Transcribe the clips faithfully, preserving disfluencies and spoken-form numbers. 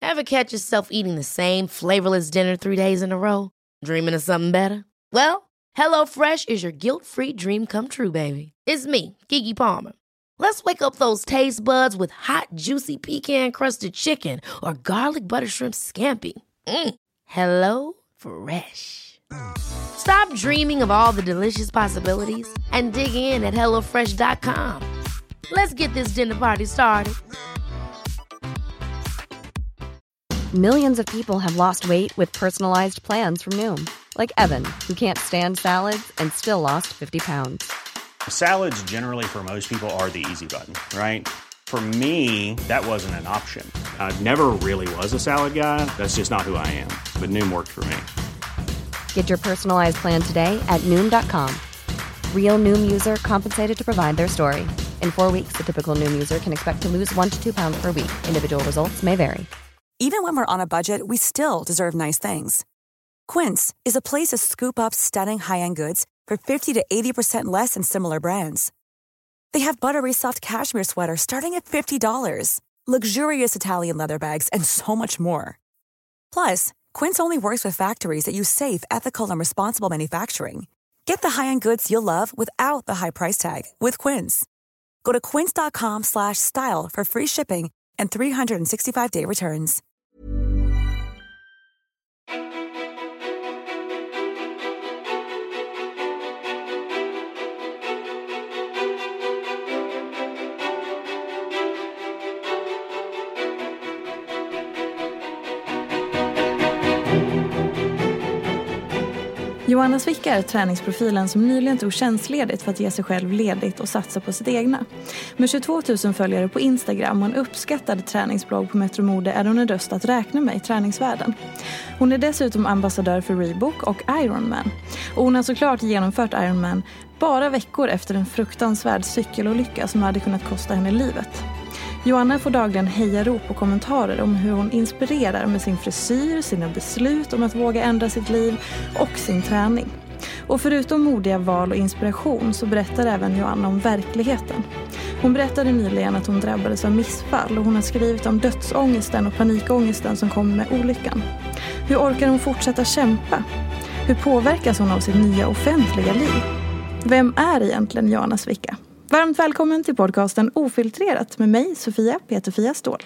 Ever catch yourself eating the same flavorless dinner three days in a row? Dreaming of something better? Well, HelloFresh is your guilt-free dream come true, baby. It's me, Keke Palmer. Let's wake up those taste buds with hot, juicy pecan-crusted chicken or garlic butter shrimp scampi. Mm. Hello Fresh. Stop dreaming of all the delicious possibilities and dig in at hello fresh dot com. Let's get this dinner party started. Millions of people have lost weight with personalized plans from Noom. Like Evan, who can't stand salads and still lost fifty pounds. Salads generally for most people are the easy button, right? For me, that wasn't an option. I never really was a salad guy. That's just not who I am. But Noom worked for me. Get your personalized plan today at Noom dot com. Real Noom user compensated to provide their story. In four weeks, the typical Noom user can expect to lose one to two pounds per week. Individual results may vary. Even when we're on a budget, we still deserve nice things. Quince is a place to scoop up stunning high-end goods for fifty to eighty percent less than similar brands. They have buttery soft cashmere sweaters starting at fifty dollars, luxurious Italian leather bags, and so much more. Plus, Quince only works with factories that use safe, ethical, and responsible manufacturing. Get the high-end goods you'll love without the high price tag with Quince. Go to quince dot com slash style for free shipping and three sixty-five day returns. Joanna Svicka är träningsprofilen som nyligen tog tjänstledigt för att ge sig själv ledigt och satsa på sitt egna. Med tjugotvå tusen följare på Instagram och en uppskattad träningsblogg på Metro Mode är hon en röst att räkna med i träningsvärlden. Hon är dessutom ambassadör för Reebok och Ironman. Och hon har såklart genomfört Ironman bara veckor efter en fruktansvärd cykelolycka som hade kunnat kosta henne livet. Joanna får dagligen hejarop och kommentarer om hur hon inspirerar med sin frisyr, sina beslut om att våga ändra sitt liv och sin träning. Och förutom modiga val och inspiration så berättar även Joanna om verkligheten. Hon berättade nyligen att hon drabbades av missfall och hon har skrivit om dödsångesten och panikångesten som kom med olyckan. Hur orkar hon fortsätta kämpa? Hur påverkas hon av sitt nya offentliga liv? Vem är egentligen Joanna Svicka? Varmt välkommen till podcasten Ofiltrerat med mig, Sofia Peterfia Ståhl.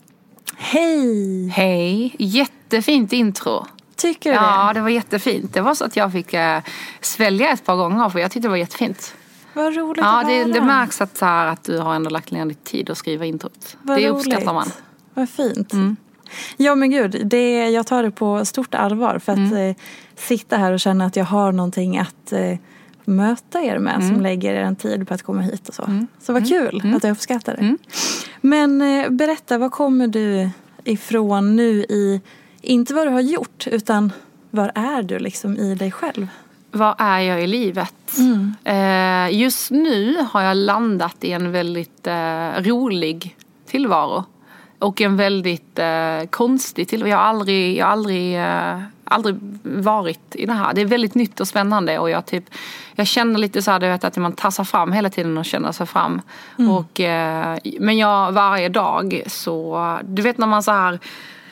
Hej! Hej, jättefint intro. Tycker du ja, det? Ja, det var jättefint. Det var så att jag fick äh, svälja ett par gånger för jag tyckte det var jättefint. Vad roligt ja, att det, höra. det märks att, så här, att du har ändå lagt ner ditt tid att skriva introt. Vad det roligt. Uppskattar man. Vad fint. Mm. Ja men gud, det, jag tar det på stort allvar för att mm. eh, sitta här och känna att jag har någonting att... Eh, möta er med mm. som lägger er en tid på att komma hit och så. Mm. Så vad kul mm. att jag uppskattar det. Mm. Men eh, berätta, vad kommer du ifrån nu i, inte vad du har gjort utan var är du liksom i dig själv? Vad är jag i livet? Mm. Eh, just nu har jag landat i en väldigt eh, rolig tillvaro. Och en väldigt eh, konstig tillvaro. Jag har aldrig, jag har aldrig, eh, aldrig varit i det här. Det är väldigt nytt och spännande. Och jag, typ, jag känner lite så här, du vet, att man tassar fram hela tiden och känner sig fram. Mm. Och, eh, men jag varje dag så... Du vet när man så här...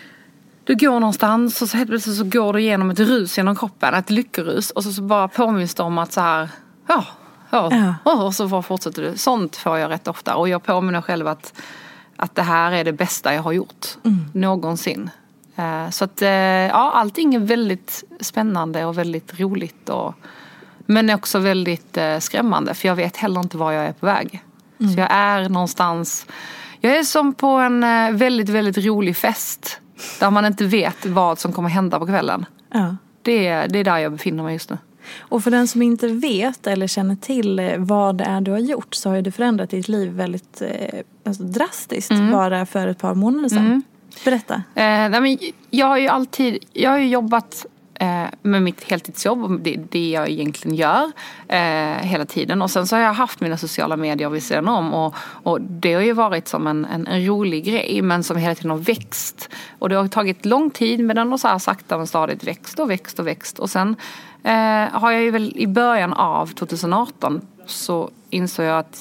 Du går någonstans och så helt plötsligt så går du igenom ett rus genom kroppen. Ett lyckorus. Och så, så bara påminns det om att så här... Ja, ja, ja. Och så bara fortsätter du. Sånt får jag rätt ofta. Och jag påminner själv att... Att det här är det bästa jag har gjort mm. någonsin. Uh, så att uh, ja, allting är väldigt spännande och väldigt roligt. Och, men också väldigt uh, skrämmande. För jag vet heller inte var jag är på väg. Mm. Så jag är någonstans... Jag är som på en uh, väldigt, väldigt rolig fest. Där man inte vet vad som kommer hända på kvällen. Ja. Det, det är där jag befinner mig just nu. Och för den som inte vet eller känner till vad det är du har gjort så har det förändrat ditt liv väldigt eh, alltså drastiskt mm. bara för ett par månader sedan. Mm. Berätta. Eh, nej, men jag har ju alltid jag har ju jobbat eh, med mitt heltidsjobb och det, det jag egentligen gör eh, hela tiden. Och sen så har jag haft mina sociala medier vid sidan om och, och det har ju varit som en, en, en rolig grej men som hela tiden har växt. Och det har tagit lång tid men den har så här sakta men stadigt växt och växt och växt. Och sen Eh, har jag ju väl i början av tjugo arton så insåg jag att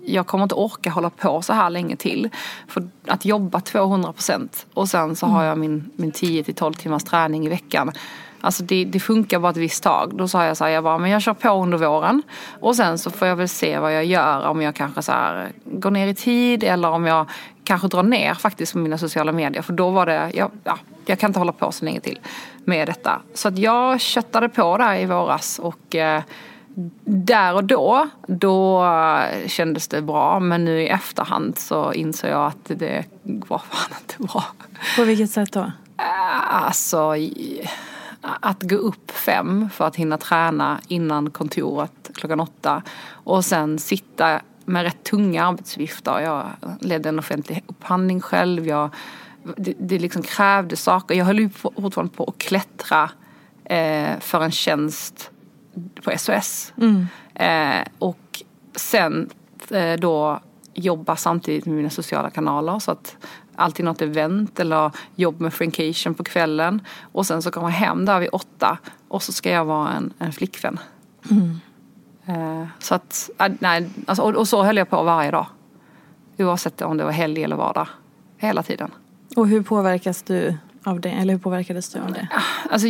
jag kommer inte orka hålla på så här länge till. För att jobba tvåhundra procent och sen så mm. har jag min, min tio till tolv timmars träning i veckan. Alltså det, det funkar bara ett visst tag. Då sa jag så här, jag bara, men jag kör på under våren. Och sen så får jag väl se vad jag gör. Om jag kanske så här går ner i tid. Eller om jag kanske drar ner faktiskt med mina sociala medier. För då var det, jag, ja, jag kan inte hålla på så länge till med detta. Så att jag köttade på där i våras. Och eh, där och då, då kändes det bra. Men nu i efterhand så insåg jag att det var fan inte bra. På vilket sätt då? Alltså... Att gå upp fem för att hinna träna innan kontoret klockan åtta. Och sen sitta med rätt tunga arbetsuppgifter. Jag ledde en offentlig upphandling själv. Jag, det, det liksom krävde saker. Jag höll ju fortfarande på att klättra eh, för en tjänst på S O S. Mm. Eh, och sen eh, då jobba samtidigt med mina sociala kanaler. Så att alltid något event eller jobb med Frankation på kvällen. Och sen så kommer jag hem där vid åtta. Och så ska jag vara en, en flickvän. Mm. Eh, så att, nej, alltså, och, och så höll jag på varje dag. Oavsett om det var helg eller vardag. Hela tiden. Och hur påverkas du av det? Eller hur påverkades du av det? Alltså,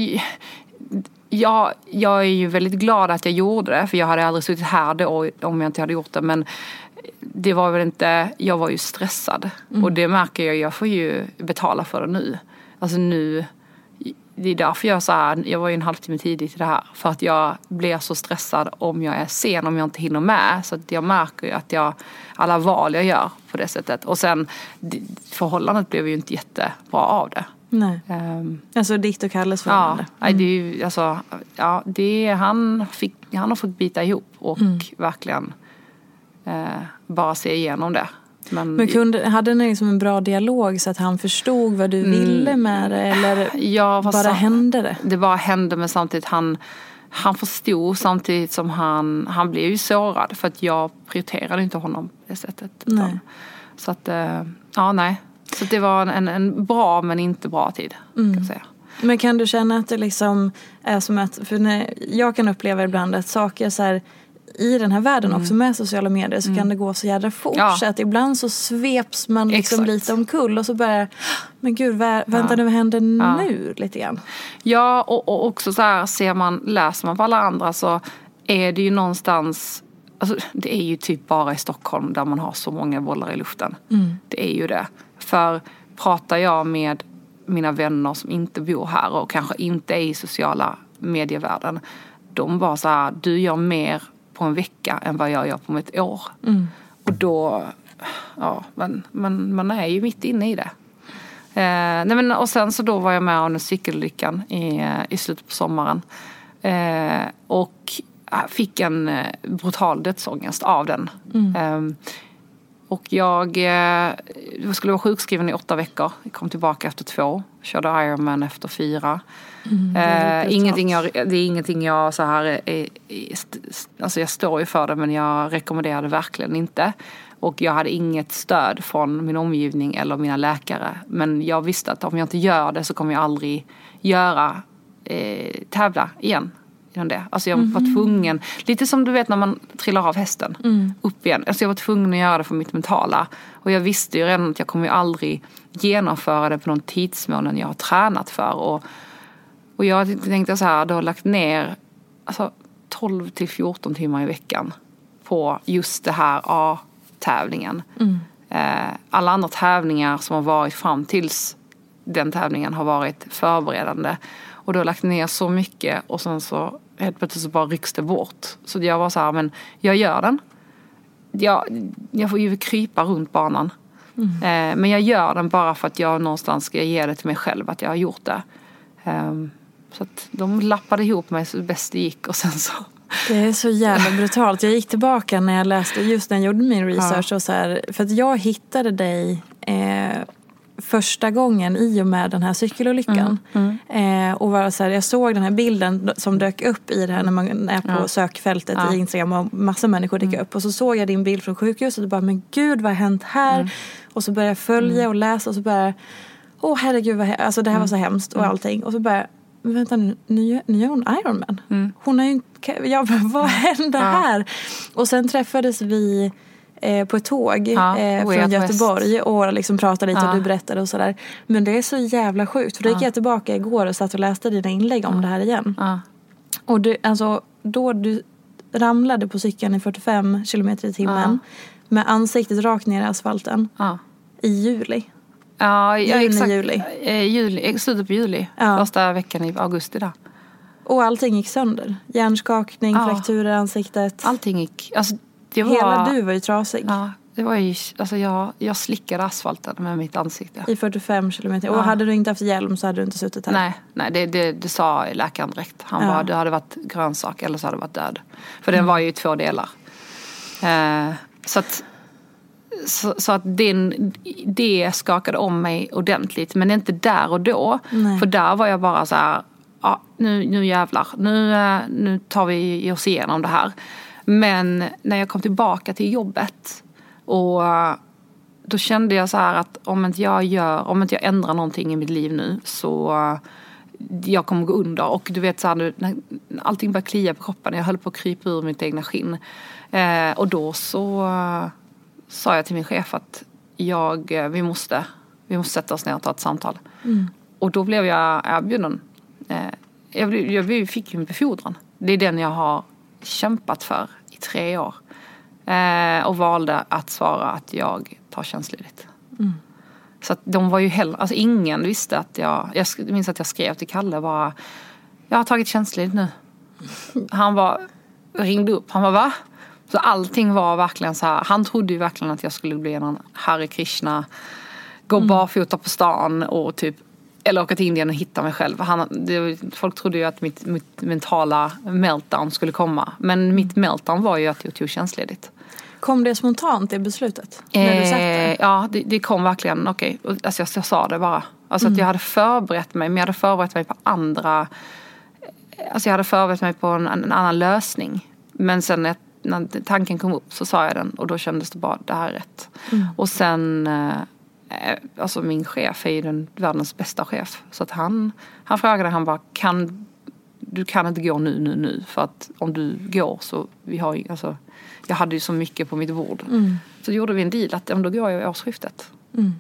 jag, jag är ju väldigt glad att jag gjorde det. För jag hade aldrig suttit här då om jag inte hade gjort det. Men det var väl inte, jag var ju stressad. Mm. Och det märker jag, jag får ju betala för det nu. Alltså nu, det är därför jag så här, jag var ju en halvtimme tidigt i det här. För att jag blir så stressad om jag är sen, om jag inte hinner med. Så att jag märker ju att jag, alla val jag gör på det sättet. Och sen, förhållandet blev ju inte jättebra av det. Nej. Um, alltså ditt och Kalles förhållande. Ja, mm. det är ju, alltså, ja, det är, han, fick, han har fått bita ihop och mm. verkligen eh, bara se igenom det. Men, Men kunde, hade ni liksom en bra dialog så att han förstod vad du mm, ville med det? Eller ja, bara så, hände det? Det bara hände, men samtidigt han, han förstod samtidigt som han, han blev ju sårad. För att jag prioriterade inte honom på det sättet. Nej. Så att, eh, ja nej. Så det var en, en bra men inte bra tid, mm. kan jag säga. Men kan du känna att det liksom är som att, för när jag kan uppleva ibland att saker så här, i den här världen mm. också med sociala medier så mm. kan det gå så jädra fort. Ja. Så att ibland så sveps man liksom Exakt. lite omkull och så börjar, men gud, vä- vänta nu, vad händer ja. nu lite grann? Ja, och, och också så här ser man, läser man på alla andra så är det ju någonstans, alltså det är ju typ bara i Stockholm där man har så många bollar i luften. Mm. Det är ju det. För pratar jag med mina vänner som inte bor här och kanske inte är i sociala medievärlden, de bara så här, du gör mer på en vecka än vad jag gör på ett år. Mm. Och då, ja, man, man, man är ju mitt inne i det. Eh, nej men, och sen så då var jag med om en cykellyckan i, i slutet på sommaren. Eh, och fick en brutal dödsångest av den. Mm. Eh, och jag, jag skulle vara sjukskriven i åtta veckor. Jag kom tillbaka efter två. Körde Ironman efter fyra. Mm, eh, ingenting jag, det är ingenting jag så här är, är, alltså jag står ju för det, men jag rekommenderade verkligen inte. Och jag hade inget stöd från min omgivning eller mina läkare. Men jag visste att om jag inte gör det så kommer jag aldrig göra eh, tävla igen. Det. Alltså jag var mm. tvungen, lite som du vet när man trillar av hästen mm. upp igen. Alltså jag var tvungen att göra det för mitt mentala. Och jag visste ju redan att jag kommer ju aldrig genomföra det på någon tidsmån jag har tränat för. Och, och jag tänkte så här, då har lagt ner alltså, tolv till fjorton timmar i veckan på just det här A-tävlingen. Mm. Eh, alla andra tävlingar som har varit fram tills den tävlingen har varit förberedande. Och då har jag lagt ner så mycket och sen så helt plötsligt så bara rycks det bort. Så jag var så här, men jag gör den. Jag, jag får ju krypa runt banan. Mm. Eh, men jag gör den bara för att jag någonstans ska ge det till mig själv att jag har gjort det. Eh, så att de lappade ihop mig så bäst det gick och sen så... Det är så jävla brutalt. Jag gick tillbaka när jag läste, just när jag gjorde min research ja. och så här, för att jag hittade dig... Eh, första gången i och med den här cykelolyckan. Mm, mm. Eh, och var så här, jag såg den här bilden som dök upp i det här när man är på ja. sökfältet ja. i Instagram och massa människor dyker mm. upp. Och så såg jag din bild från sjukhuset och bara, men gud, vad har hänt här? Mm. Och så började jag följa mm. och läsa och så bara, åh herregud, vad he- alltså det här mm. var så hemskt och mm. allting. Och så bara, men vänta nu, nu, nu gör hon Ironman. Mm. Hon är ju inte, jag bara, vad hände ja. här? Och sen träffades vi eh, på ett tåg ja, eh, från Göteborg och liksom pratade lite ja. och du berättade och sådär. Men det är så jävla sjukt. För då gick ja. jag tillbaka igår och satt och läste dina inlägg om ja. det här igen. Ja. Och du, alltså, då du ramlade på cykeln i fyrtiofem kilometer i timmen ja. med ansiktet rakt ner i asfalten ja. i juli. Ja, ja juni, exakt. Juli. Eh, juli. Slutet på juli. Ja. Första veckan i augusti där. Och allting gick sönder. Hjärnskakning, ja. frakturer i ansiktet. Allting gick. Alltså, det var... Hela du var ju trasig. Ja, det var ju... Alltså jag, jag slickade asfalten med mitt ansikte. I fyrtiofem kilometer. Ja. Och hade du inte haft hjälm så hade du inte suttit här. Nej, nej det, det, det sa läkaren direkt. Han ja. bara, du hade varit grönsak eller så hade du varit död. För den mm. var ju i två delar. Eh, så att... Så, så att den, det skakade om mig ordentligt. Men inte där och då. Nej. För där var jag bara så här... Ja, nu, nu jävlar. Nu, nu tar vi oss igenom det här. Men när jag kom tillbaka till jobbet och då kände jag så här att om inte jag gör, om inte jag ändrar någonting i mitt liv nu så jag kommer gå under. Och du vet så här nu, när allting började klia på kroppen, jag höll på att krypa ur mitt egna skinn. Eh, och då så sa jag till min chef att jag, vi måste, vi måste sätta oss ner och ta ett samtal. Mm. Och då blev jag erbjuden. Eh, jag, jag fick ju en befordran. Det är den jag har kämpat för i tre år. Eh, och valde att svara att jag tar tjänstledigt. Mm. Så att de var ju heller... Alltså ingen visste att jag... Jag minns att jag skrev till Kalle bara... Jag har tagit tjänstledigt nu. Han var... Ringde upp. Han var va? Så allting var verkligen så här... Han trodde ju verkligen att jag skulle bli en Hare Krishna. Gå mm. barfota på stan och typ... Eller åka till Indien och hitta mig själv. Han, det, folk trodde ju att mitt, mitt mentala meltdown skulle komma. Men mitt meltdown var ju att jag tog tjänstledigt. Kom det spontant i beslutet? Eh, när du satt där? Ja, det, det kom verkligen. Okej, okay. Alltså jag, jag sa det bara. Alltså mm. att jag hade förberett mig. Men jag hade förberett mig på andra... Alltså jag hade förberett mig på en, en annan lösning. Men sen när, när tanken kom upp så sa jag den. Och då kändes det bara, det här är rätt. Mm. Och sen... Alltså min chef är ju den världens bästa chef. Så att han, han frågade, han bara, kan, du kan inte gå nu, nu, nu. För att om du går så, vi har ju, alltså, jag hade ju så mycket på mitt bord. Mm. Så gjorde vi en deal att om då går jag i årsskiftet. Mm.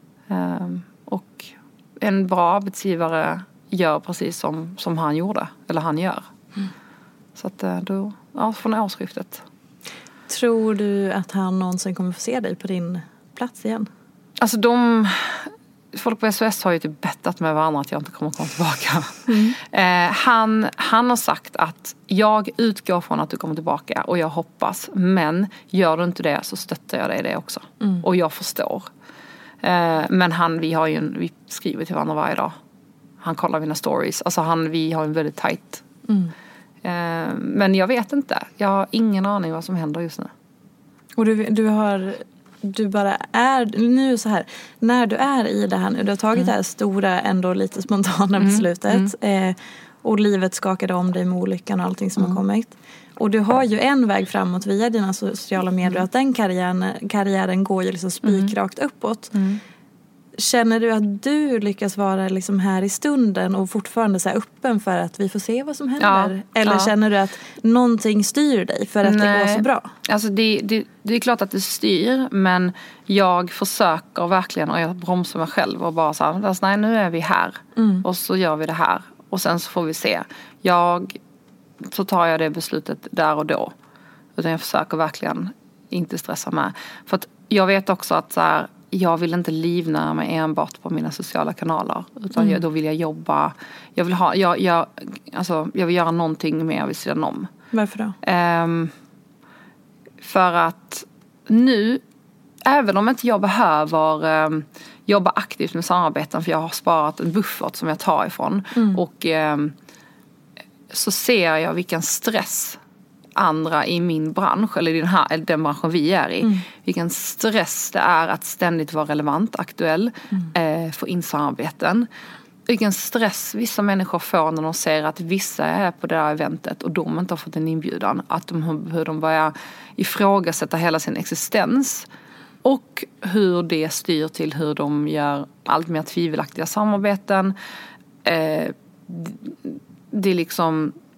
Um, och en bra arbetsgivare gör precis som, som han gjorde. Eller han gör. Mm. Så att då, ja, från årsskiftet. Tror du att han någonsin kommer få se dig på din plats igen? Alltså de... Folk på S O S har ju typ bettat med varandra att jag inte kommer att komma tillbaka. Mm. Eh, han, han har sagt att jag utgår från att du kommer tillbaka och jag hoppas. Men gör du inte det så stöttar jag dig det också. Mm. Och jag förstår. Eh, men han, vi har ju en, vi skriver till varandra varje dag. Han kollar mina stories. Alltså han, vi har en väldigt tajt. Mm. Eh, men jag vet inte. Jag har ingen aning vad som händer just nu. Och du, du har... Du bara är, nu så här, när du är i det här nu, du har tagit mm. det här stora, ändå lite spontana mm. beslutet mm. Eh, och livet skakade om dig med olyckan och allting som mm. har kommit. Och du har ju en väg framåt via dina sociala medier, mm. att den karriären, karriären går ju liksom spikrakt mm. uppåt. Mm. Känner du att du lyckas vara liksom här i stunden och fortfarande så här öppen för att vi får se vad som händer? Ja, Eller ja. känner du att någonting styr dig för att nej. det går så bra? Alltså det, det, det är klart att det styr, men jag försöker verkligen och jag bromsar mig själv och bara så här, alltså, nej nu är vi här mm. och så gör vi det här och sen så får vi se. Jag, så tar jag det beslutet där och då. Utan jag försöker verkligen inte stressa med. För att jag vet också att så här, jag vill inte livnära mig enbart på mina sociala kanaler. Utan mm. jag, då vill jag jobba. Jag vill, ha, jag, jag, alltså, jag vill göra någonting mer vid sidan om. Varför då? Um, för att nu, även om inte jag behöver um, jobba aktivt med samarbeten. För jag har sparat en buffert som jag tar ifrån. Mm. Och um, så ser jag vilken stress andra i min bransch eller i den här eller den branschen vi är i. Mm. Vilken stress det är att ständigt vara relevant, aktuell, mm. eh, få in samarbeten. Vilken stress vissa människor får när de ser att vissa är på det här eventet och de inte har fått en inbjudan. Att de, hur de börjar ifrågasätta hela sin existens och hur det styr till hur de gör allt mer tvivelaktiga samarbeten. Eh, det är liksom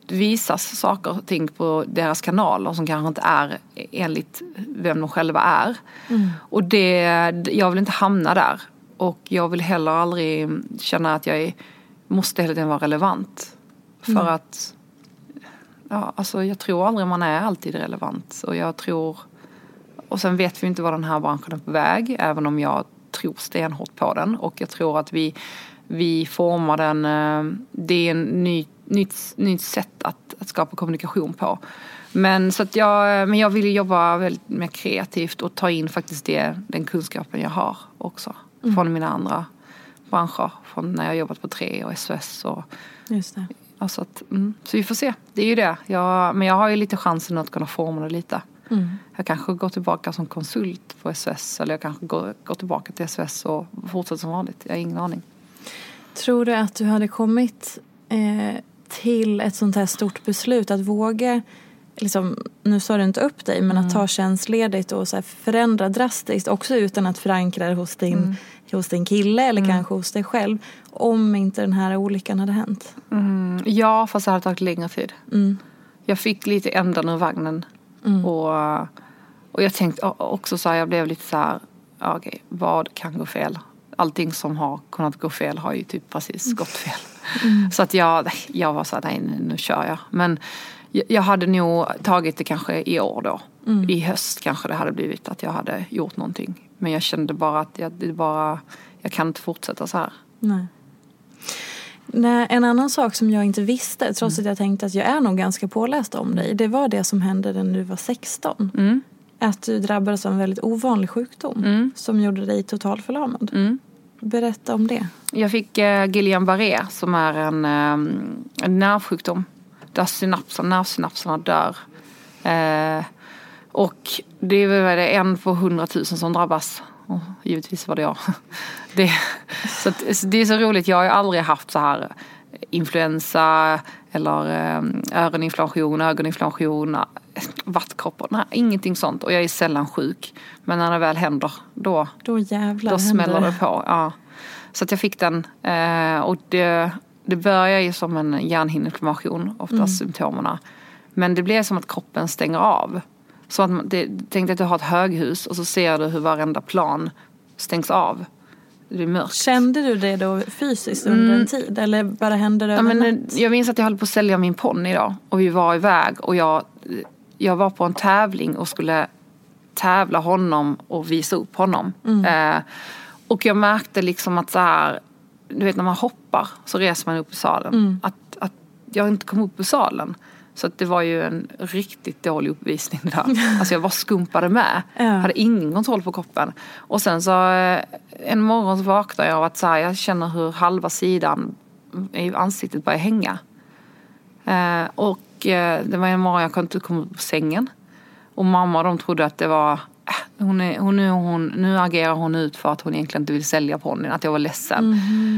visas saker och ting på deras kanaler som kanske inte är enligt vem de själva är. Mm. Och det, jag vill inte hamna där. Och jag vill heller aldrig känna att jag är, måste hela tiden vara relevant. För mm. att ja, alltså jag tror aldrig man är alltid relevant. Och jag tror, och sen vet vi inte vad den här branschen är på väg, även om jag tror stenhårt på den. Och jag tror att vi, vi formar den, det är en ny, nytt, nytt sätt att, att skapa kommunikation på. Men, så att jag, men jag vill jobba väldigt mer kreativt och ta in faktiskt det, den kunskapen jag har också. Mm. Från mina andra branscher. Från när jag jobbat på tre och S O S. Och, just det. Alltså att, mm, så vi får se. Det är ju det. Jag, men jag har ju lite chansen att kunna forma det lite. Mm. Jag kanske går tillbaka som konsult på S O S. Eller jag kanske går, går tillbaka till S O S och fortsätter som vanligt. Jag har ingen aning. Tror du att du hade kommit eh, till ett sånt här stort beslut att våga, liksom, nu sa du inte upp dig, men mm. att ta tjänstledigt och så här förändra drastiskt också utan att förankra det hos din, mm. hos din kille eller mm. kanske hos dig själv, om inte den här olyckan hade hänt? Mm. Ja, fast det hade tagit längre tid. Mm. Jag fick lite ändan ur vagnen mm. och, och jag tänkte också så här, jag blev lite så här, okej, okay, vad kan gå fel? Allting som har kunnat gå fel har ju typ precis mm. gått fel. Mm. Så att jag, jag var så här, nej, nu kör jag. Men jag hade nog tagit det kanske i år då. Mm. I höst kanske det hade blivit att jag hade gjort någonting. Men jag kände bara att jag, det bara, jag kan inte fortsätta så här. Nej. Nej, en annan sak som jag inte visste, trots mm. att jag tänkte att jag är nog ganska påläst om dig, det var det som hände när du var sexton. Mm. Att du drabbades av en väldigt ovanlig sjukdom mm. som gjorde dig totalförlamad. Mm. Berätta om det. Jag fick eh, Guillain-Barré som är en, eh, en nervsjukdom. Där synapsen, nervsynapserna dör. Eh, och det är väl en på hundratusen som drabbas. Och givetvis var det jag. Det, så att, det är så roligt. Jag har ju aldrig haft så här influensa eller eh, öroninflammation, ögoninflammation, vattkroppar. Nej, ingenting sånt. Och jag är sällan sjuk. Men när det väl händer, då, då, jävlar, då smäller det på. Ja. Så att jag fick den. Eh, och det... Det börjar ju som en hjärnhinneinflammation, oftast mm. symptomerna. Men det blir som att kroppen stänger av. Så att man, det, tänk att du har ett höghus och så ser du hur varenda plan stängs av. Det är mörkt. Kände du det då fysiskt under mm. en tid? Eller bara hände det ja, över men natt? Jag minns att jag höll på att sälja min ponny idag. Och vi var iväg och jag, jag var på en tävling och skulle tävla honom och visa upp honom. Mm. Eh, och jag märkte liksom att så här... Du vet, när man hoppar så reser man upp i salen. Mm. Att, att jag inte kom upp i salen. Så att det var ju en riktigt dålig uppvisning där. Alltså jag var skumpade med. Ja. Hade ingen kontroll på kroppen. Och sen så en morgon så vaknade jag av att så här, jag känner hur halva sidan i ansiktet börjar hänga. Eh, och eh, det var en morgon jag kunde inte komma upp på sängen. Och mamma, de trodde att det var... Hon är, hon, nu, hon, nu agerar hon ut för att hon egentligen inte vill sälja ponnyn, att jag var ledsen.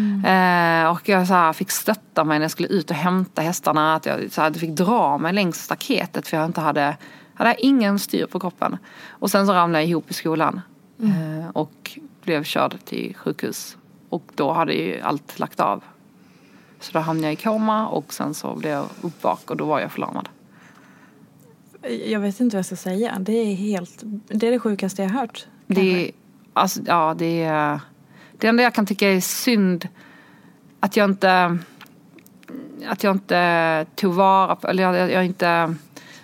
Mm. Eh, och jag så här, fick stötta mig när jag skulle ut och hämta hästarna. Att jag så här, fick dra mig längs staketet för jag inte hade, hade ingen styr på kroppen. Och sen så ramlade jag ihop i skolan mm. eh, och blev körd till sjukhus. Och då hade ju allt lagt av. Så då hamnade jag i koma och sen så blev jag uppvak och då var jag förlamad. Jag vet inte vad jag ska säga. Det är helt, det är det sjukaste jag har hört. Det är, alltså, ja, det är det enda jag kan tycka är synd att jag inte att jag inte tog vara på, eller jag, jag inte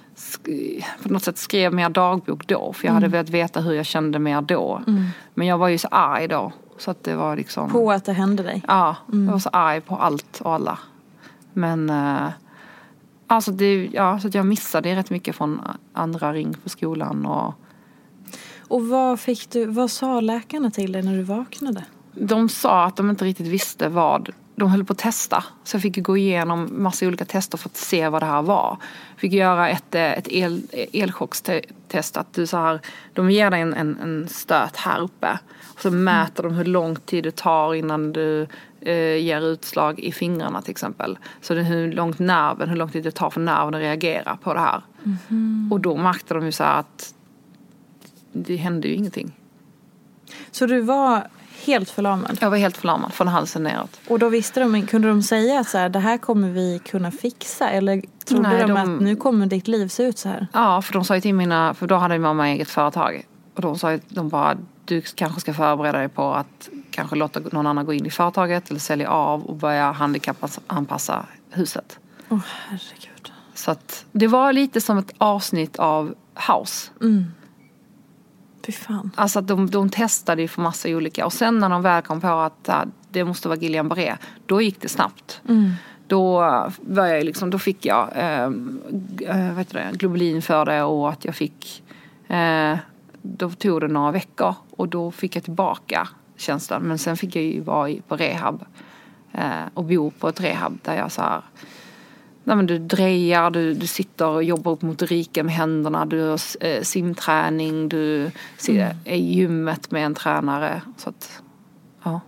på något sätt skrev mer dagbok då, för jag mm. hade velat veta hur jag kände mer då. Mm. Men jag var ju så arg då, så att det var liksom på att det hände dig. Ja, mm. jag var så arg på allt och alla. Men alltså det, ja, så att jag missade rätt mycket från andra ring på skolan. Och, och vad fick du, vad sa läkarna till dig när du vaknade? De sa att de inte riktigt visste vad, de höll på att testa. Så jag fick gå igenom massa olika tester för att se vad det här var. Fick göra ett, ett el, elchockstest. Att du så här, de ger dig en, en, en stöt här uppe. Och så mäter mm. de hur lång tid det tar innan du eh, ger utslag i fingrarna till exempel. Så det är hur långt nerven, hur lång tid det tar för nerven att reagera på det här. Mm. Och då märkte de ju så här att det hände ju ingenting. Så du var helt förlamad? Jag var helt förlamad från halsen neråt. Och då visste de, kunde de säga att så här, det här kommer vi kunna fixa? Eller trodde Nej, de, de att nu kommer ditt liv se ut så här? Ja, för de sa ju till mina, för då hade mamma eget företag. Och de sa ju, de bara, du kanske ska förbereda dig på att kanske låta någon annan gå in i företaget eller sälja av och börja handikappanpassa huset. Åh, oh, herregud. Så att det var lite som ett avsnitt av House. Mm. Fy fan. Alltså att de, de testade ju för massa olika. Och sen när de väl kom på att äh, det måste vara Guillain Barré, då gick det snabbt. Mm. Då var jag liksom, då fick jag äh, äh, vet du det, globulin för det och att jag fick äh, då tog det några veckor och då fick jag tillbaka känslan. Men sen fick jag ju vara på rehab äh, och bo på ett rehab där jag så här, nej men du drejar, du, du sitter och jobbar upp motoriken med händerna, du har eh, simträning, du ser, mm. är i gymmet med en tränare. Så att, ja.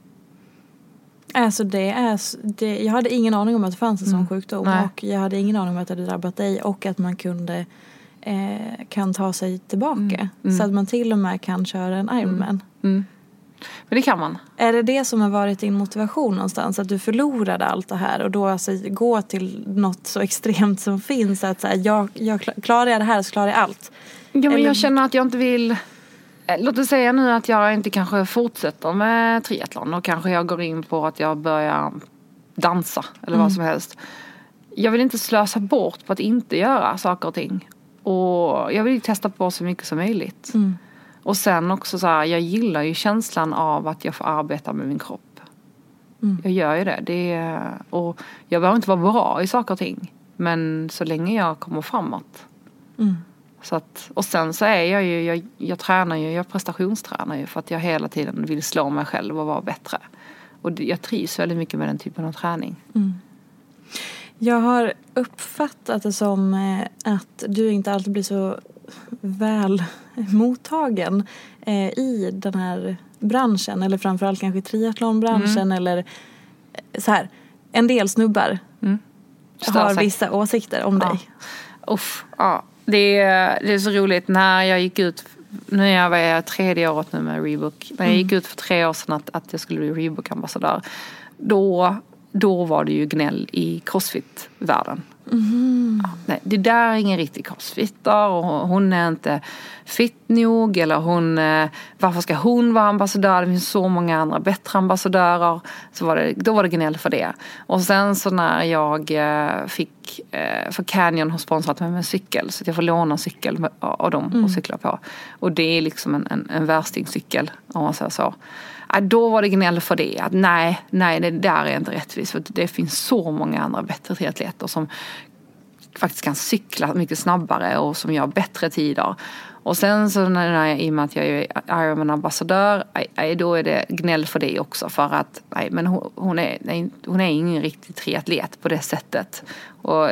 Alltså det är, det, jag hade ingen aning om att det fanns en sån mm. sjukdom. Nej. Och jag hade ingen aning om att det hade drabbat dig och att man kunde eh, kan ta sig tillbaka. Mm. Mm. Så att man till och med kan köra en Ironman. Mm. Mm. Men det kan man. Är det det som har varit din motivation någonstans? Att du förlorade allt det här och då alltså gå till något så extremt som finns att så här, jag, jag klarar jag det här så klarar jag allt. Ja, men Eller... jag känner att jag inte vill. Låt oss säga nu att jag inte kanske fortsätter med triathlon och kanske jag går in på att jag börjar dansa eller mm. vad som helst. Jag vill inte slösa bort på att inte göra saker och ting. Och jag vill testa på så mycket som möjligt. Mm. Och sen också så här, jag gillar ju känslan av att jag får arbeta med min kropp. Mm. Jag gör ju det. det är, och jag behöver inte vara bra i saker och ting. Men så länge jag kommer framåt. Mm. Så att, och sen så är jag ju, jag, jag tränar ju, jag prestationstränar ju för att jag hela tiden vill slå mig själv och vara bättre. Och det, jag trivs väldigt mycket med den typen av träning. Mm. Jag har uppfattat det som att du inte alltid blir så väl mottagen eh, i den här branschen. Eller framförallt kanske triathlonbranschen. Mm. Eller så här, en del snubbar mm. har vissa åsikter om ja. dig. Uff, ja. Det är, det är så roligt när jag gick ut, nu är jag tredje året nu med Reebok. När jag gick ut för tre år sedan att, att jag skulle bli Reebok-ambassadör. Då, då var det ju gnäll i crossfit-världen. Mm. Ja, nej, det där är ingen riktig crossfitter och hon är inte fit nog eller hon, varför ska hon vara ambassadör? Det finns så många andra bättre ambassadörer. Så var det, då var det gnäll för det. Och sen så när jag fick, för Canyon har sponsrat mig med en cykel så att jag får låna en cykel av dem mm. och cykla på. Och det är liksom en, en, en värstingcykel om man säger så. Då var det gnäll för det. Att nej, nej, det där är inte rättvist. För det finns så många andra bättre triatleter som faktiskt kan cykla mycket snabbare och som gör bättre tider. Och sen så när jag, i och med att jag är Ironman-ambassadör, då är det gnäll för det också. För att nej, men hon, är, nej, hon är ingen riktig triatlet på det sättet. Och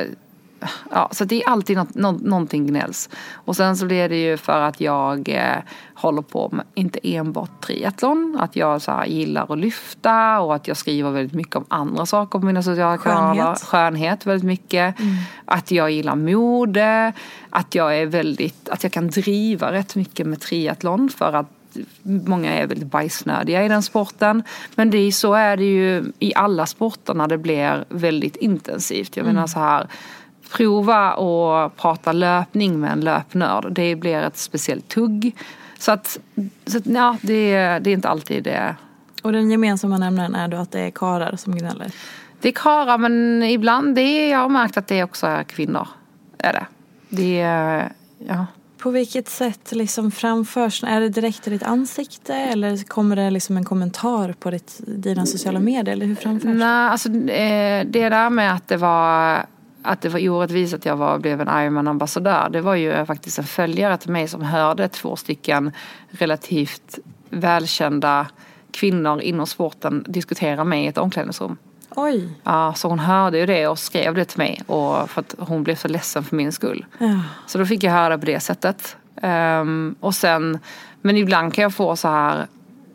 ja, så det är alltid något, nå, någonting gnälls. Och sen så blir det ju för att jag eh, håller på med inte enbart triathlon. Att jag så här, gillar att lyfta och att jag skriver väldigt mycket om andra saker på mina sociala kanaler. Skönhet väldigt mycket. Mm. Att jag gillar mode. Att jag är väldigt, att jag kan driva rätt mycket med triathlon för att många är väldigt bajsnödiga i den sporten. Men det är, så är det ju i alla sporter när det blir väldigt intensivt. Jag mm. menar så här, prova och prata löpning med en löpnörd. Det blir ett speciellt tugg. Så att, så att ja, det, det är inte alltid det. Och den gemensamma nämnaren är då att det är karar som gnäller? Det är karar, men ibland det är, jag har märkt att det också är kvinnor. Är det. Det är, ja. På vilket sätt liksom framförs? Är det direkt i ditt ansikte? Eller kommer det liksom en kommentar på ditt, dina sociala medier? Eller hur framförs det? Nej, alltså det där med att det var... att det var orättvist att jag var, blev en Ironman-ambassadör. Det var ju faktiskt en följare till mig som hörde två stycken relativt välkända kvinnor inom sporten diskutera mig i ett omklädningsrum. Oj. Ja, så hon hörde ju det och skrev det till mig och för att hon blev så ledsen för min skull. Ja. Så då fick jag höra på det sättet. Um, och sen, men ibland kan jag få så här,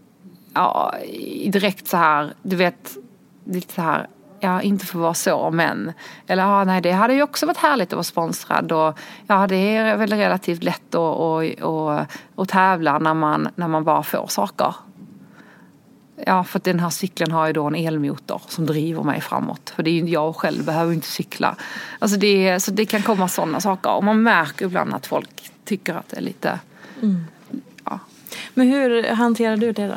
ja, direkt så här, du vet, lite så här, ja, inte får vara så, men eller ja, nej, det hade ju också varit härligt att vara sponsrad och ja, det är väl relativt lätt att, att, att, att tävla när man, när man bara får saker. Ja, för att den här cykeln har ju då en elmotor som driver mig framåt. För det är ju jag själv, behöver inte cykla. Alltså det, så det kan komma sådana saker. Och man märker ibland att folk tycker att det är lite... Mm. Ja. Men hur hanterar du det då?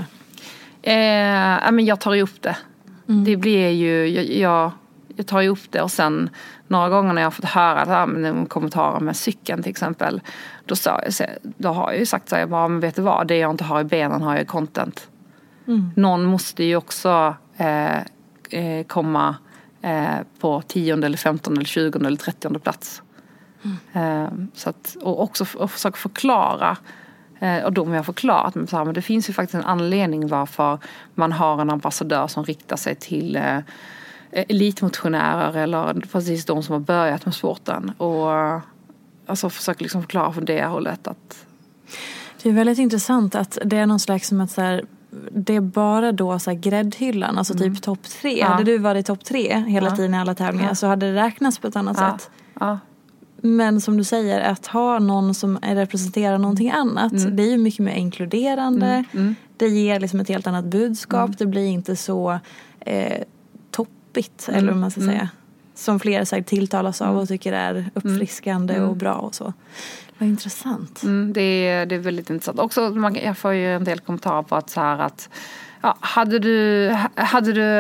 Eh, men jag tar ju upp det. Mm. Det blir ju... Jag, jag, jag tar ju upp det och sen några gånger när jag har fått höra det här med kommentarer med cykeln till exempel. Då, sa jag, då har jag ju sagt så här, bara, men vet du vad? Det jag inte har i benen har jag i content. Mm. Någon måste ju också eh, eh, komma eh, på tionde eller femtonde eller tjugonde eller trettionde plats. Mm. Eh, så att, och också och försöka förklara eh, och då har jag förklarat men, så här, men det finns ju faktiskt en anledning varför man har en ambassadör som riktar sig till eh, elitmotionärer eller precis de som har börjat med sporten och alltså försöka liksom förklara från det hållet att det är väldigt intressant att det är någon slags som att så här, det är bara då så här gräddhyllan, alltså mm. typ topp tre. Ja. Hade du varit topp tre hela ja. tiden i alla tävlingar ja. så hade det räknats på ett annat ja. sätt. Ja. Men som du säger, att ha någon som representerar någonting annat, mm. det är ju mycket mer inkluderande. Mm. Mm. Det ger liksom ett helt annat budskap. Mm. Det blir inte så eh, toppigt, mm. eller vad man ska mm. säga. Som flera säkert tilltalas av och tycker är uppfriskande mm. och bra och så. Vad intressant. Mm, det, är, det är väldigt intressant. Också, man, jag får ju en del kommentarer på att så här att ja, hade du, hade du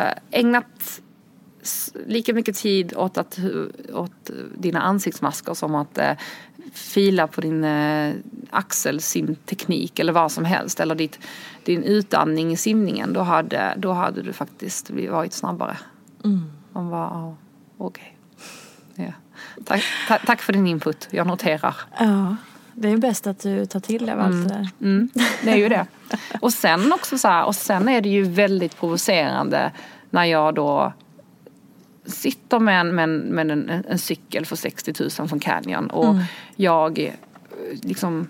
ägnat lika mycket tid åt, att, åt dina ansiktsmasker som att eh, fila på din eh, axelsimteknik eller vad som helst eller ditt, din utandning i simningen, då hade, då hade du faktiskt varit snabbare. Mm. Man var, oh, okej. Okay. Ja. Tack, ta, tack för din input, jag noterar. Ja, det är bäst att du tar till det av allt det där. Mm, det är ju det. Och sen också så här, och sen är det ju väldigt provocerande när jag då sitter med en, med en, med en, en cykel för sextio tusen från Canyon och mm. jag liksom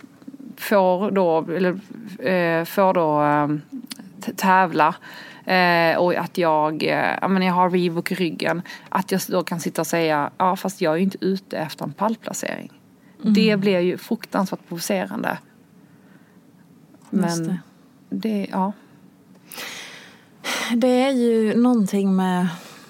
får då, eller, eh, får då eh, tävla eh, och att jag, eh, jag, menar, jag har Reebok i ryggen, att jag då kan sitta och säga ja fast jag är ju inte ute efter en pallplacering. Mm. Det blir ju fruktansvärt provocerande. Men det. det, ja. Det är ju någonting med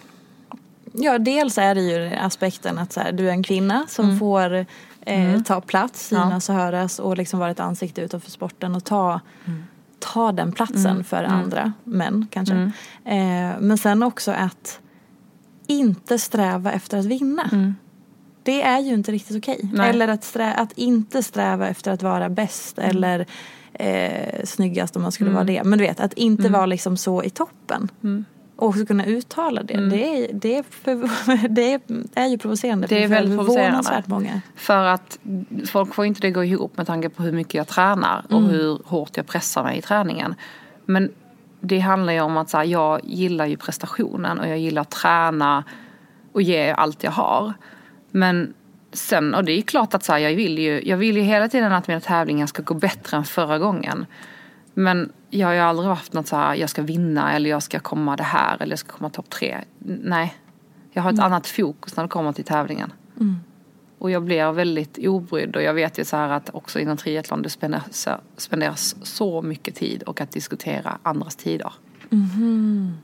ja, dels är det ju aspekten att så här, du är en kvinna som mm. får eh, mm. ta plats, synas ja. och höras och liksom vara ett ansikte utanför sporten och ta, mm. ta den platsen mm. för mm. andra män kanske. Mm. Eh, men sen också att inte sträva efter att vinna. Mm. Det är ju inte riktigt okej. Nej. Eller att, strä, att inte sträva efter att vara bäst mm. eller eh, snyggast om man skulle mm. vara det. Men du vet, att inte mm. vara liksom så i toppen. Mm. Och också kunna uttala det. Mm. Det, är, det, är för, det är ju provocerande. Det är för väldigt provocerande. Många. För att folk får inte det gå ihop med tanke på hur mycket jag tränar. Och mm. hur hårt jag pressar mig i träningen. Men det handlar ju om att så här, jag gillar ju prestationen. Och jag gillar att träna och ge allt jag har. Men sen, och det är klart att så här, jag vill ju jag vill ju hela tiden att mina tävlingar ska gå bättre än förra gången. Men jag har ju aldrig haft något så här, jag ska vinna eller jag ska komma det här eller jag ska komma topp tre. Nej, jag har ett mm. annat fokus när det kommer till tävlingen. Mm. Och jag blir väldigt obrydd och jag vet ju så här att också inom triathlon det spenderas, spenderas så mycket tid och att diskutera andras tider. Mm.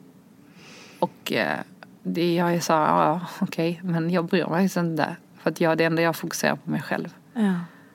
Och eh, det jag är så här, ja okej, okay, men jag bryr mig inte för att jag, det enda jag fokuserar på mig själv. Ja.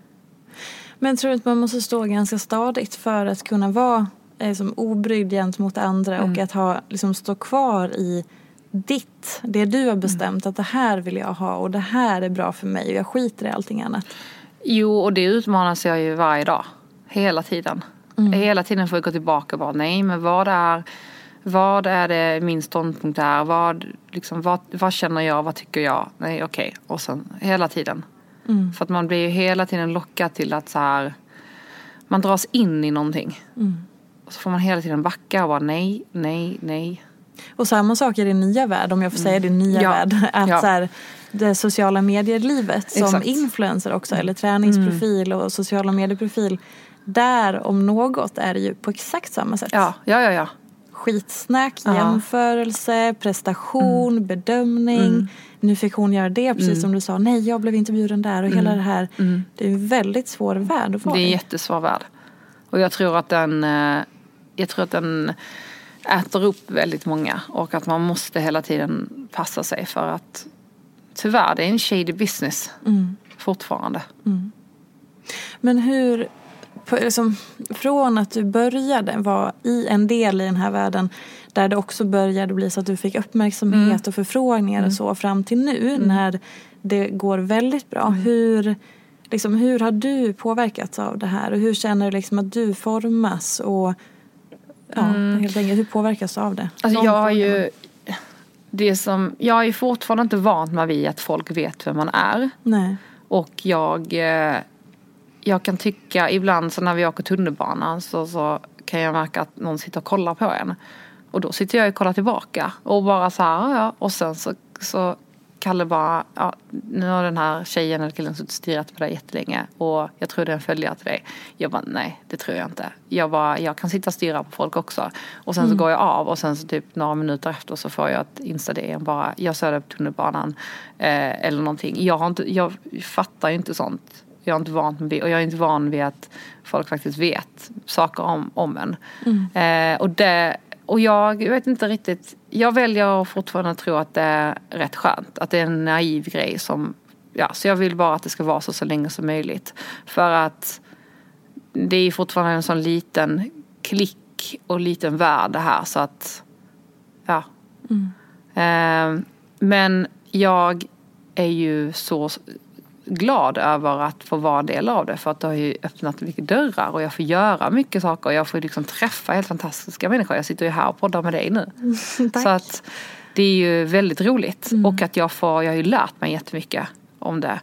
Men tror du att man måste stå ganska stadigt för att kunna vara liksom, obrydd gentemot andra mm. och att ha, liksom, stå kvar i ditt, det du har bestämt mm. att det här vill jag ha och det här är bra för mig och jag skiter i allting annat? Jo, och det utmanas jag ju varje dag. Hela tiden. Mm. Hela tiden får jag gå tillbaka och bara, nej men vad är, vad är det min ståndpunkt är? Vad, liksom, vad, vad känner jag? Vad tycker jag? Nej, okej. Okay. Och sen hela tiden. Mm. För att man blir ju hela tiden lockad till att så här, man dras in i någonting. Mm. Och så får man hela tiden backa och bara nej, nej, nej. Och samma sak i din nya värld, om jag får säga mm. din nya ja. värld. Att ja. så här, det sociala medier-livet som Exakt. influencer också, eller träningsprofil mm. och sociala medieprofil. Där om något är det ju på exakt samma sätt. Ja, ja, ja. ja. Skitsnack, ja. jämförelse, prestation, mm. bedömning. Mm. Nu fick hon göra det, precis mm. som du sa. Nej, jag blev inte bjuden där. Och mm. hela det här. Mm. Det är en väldigt svår värld att få. Det är en jättesvår värld. Och jag tror att den, jag tror att den äter upp väldigt många och att man måste hela tiden passa sig för att tyvärr det är en shady business mm. fortfarande. Mm. Men hur, liksom, från att du började vara i en del i den här världen där det också började bli så att du fick uppmärksamhet mm. och förfrågningar mm. och så fram till nu mm. när det går väldigt bra. Mm. Hur, liksom, hur har du påverkats av det här och hur känner du liksom att du formas och ja, mm. helt enkelt, hur påverkas du av det? Alltså jag har ju det som, jag är fortfarande inte vant med vid att folk vet vem man är. Nej. Och jag jag kan tycka ibland så när vi åker tunnelbanan så, så kan jag märka att någon sitter och kollar på en. Och då sitter jag och kollar tillbaka. Och bara så här, ja. Och sen så, så Kalle bara, ja, nu har den här tjejen eller killen suttit stirrat på dig jättelänge. Och jag tror det är en följare till dig. Jag bara, nej, det tror jag inte. Jag bara, jag kan sitta och styra på folk också. Och sen mm. så går jag av. Och sen så typ några minuter efter så får jag ett Insta-D M bara, jag såg det på tunnelbanan. Eh, eller någonting. Jag, har inte, jag fattar ju inte sånt. Jag är inte van vid, och jag är inte van vid att folk faktiskt vet saker om, om en. Mm. Eh, och det... Och jag vet inte riktigt, jag väljer fortfarande att tro att det är rätt skönt. Att det är en naiv grej som, ja, så jag vill bara att det ska vara så så länge som möjligt. För att det är fortfarande en sån liten klick och liten värld det här så att, ja. Mm. Eh, men jag är ju så glad över att få vara en del av det för att det har ju öppnat mycket dörrar och jag får göra mycket saker och jag får liksom träffa helt fantastiska människor. Jag sitter ju här och poddar med dig nu. Mm, så att det är ju väldigt roligt mm. och att jag får, jag har ju lärt mig jättemycket om det.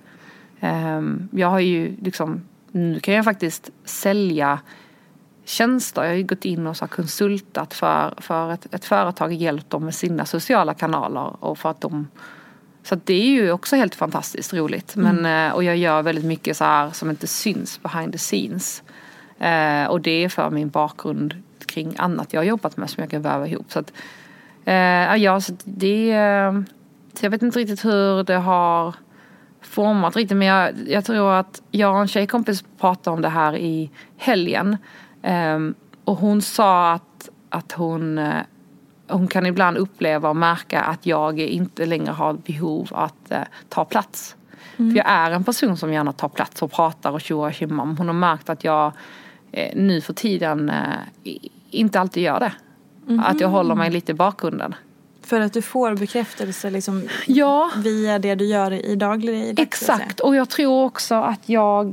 Um, jag har ju liksom, nu kan jag faktiskt sälja tjänster. Jag har ju gått in och så konsultat för, för ett, ett företag och hjälpt dem med sina sociala kanaler och för att de. Så det är ju också helt fantastiskt roligt. Men, mm. Och jag gör väldigt mycket så här som inte syns behind the scenes. Eh, och det är för min bakgrund kring annat jag har jobbat med som jag kan väva ihop. Så att, eh, ja, så det eh, så jag vet inte riktigt hur det har format riktigt. Men jag, jag tror att jag och en tjejkompis pratade om det här i helgen. Eh, och hon sa att, att hon... Eh, Hon kan ibland uppleva och märka att jag inte längre har behov att eh, ta plats. Mm. För jag är en person som gärna tar plats och pratar och tjoar och tjimmar. Hon har märkt att jag eh, nu för tiden eh, inte alltid gör det. Mm. Att jag håller mig lite i bakgrunden. För att du får bekräftelse liksom, ja. Via det du gör i daglig. Exakt. Och jag tror också att jag...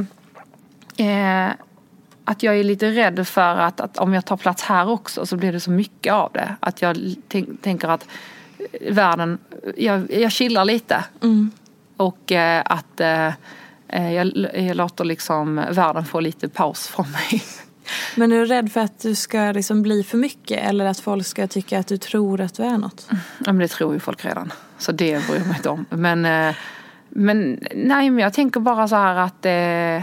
Eh, eh, Att jag är lite rädd för att, att om jag tar plats här också så blir det så mycket av det. Att jag tänk, tänker att världen, jag, jag chillar lite. Mm. Och eh, att eh, jag, jag låter liksom världen få lite paus från mig. Men är du rädd för att du ska liksom bli för mycket? Eller att folk ska tycka att du tror att du är något? Ja, men det tror ju folk redan. Så det bryr jag mig inte om. Men, eh, men nej, men jag tänker bara så här att... Eh,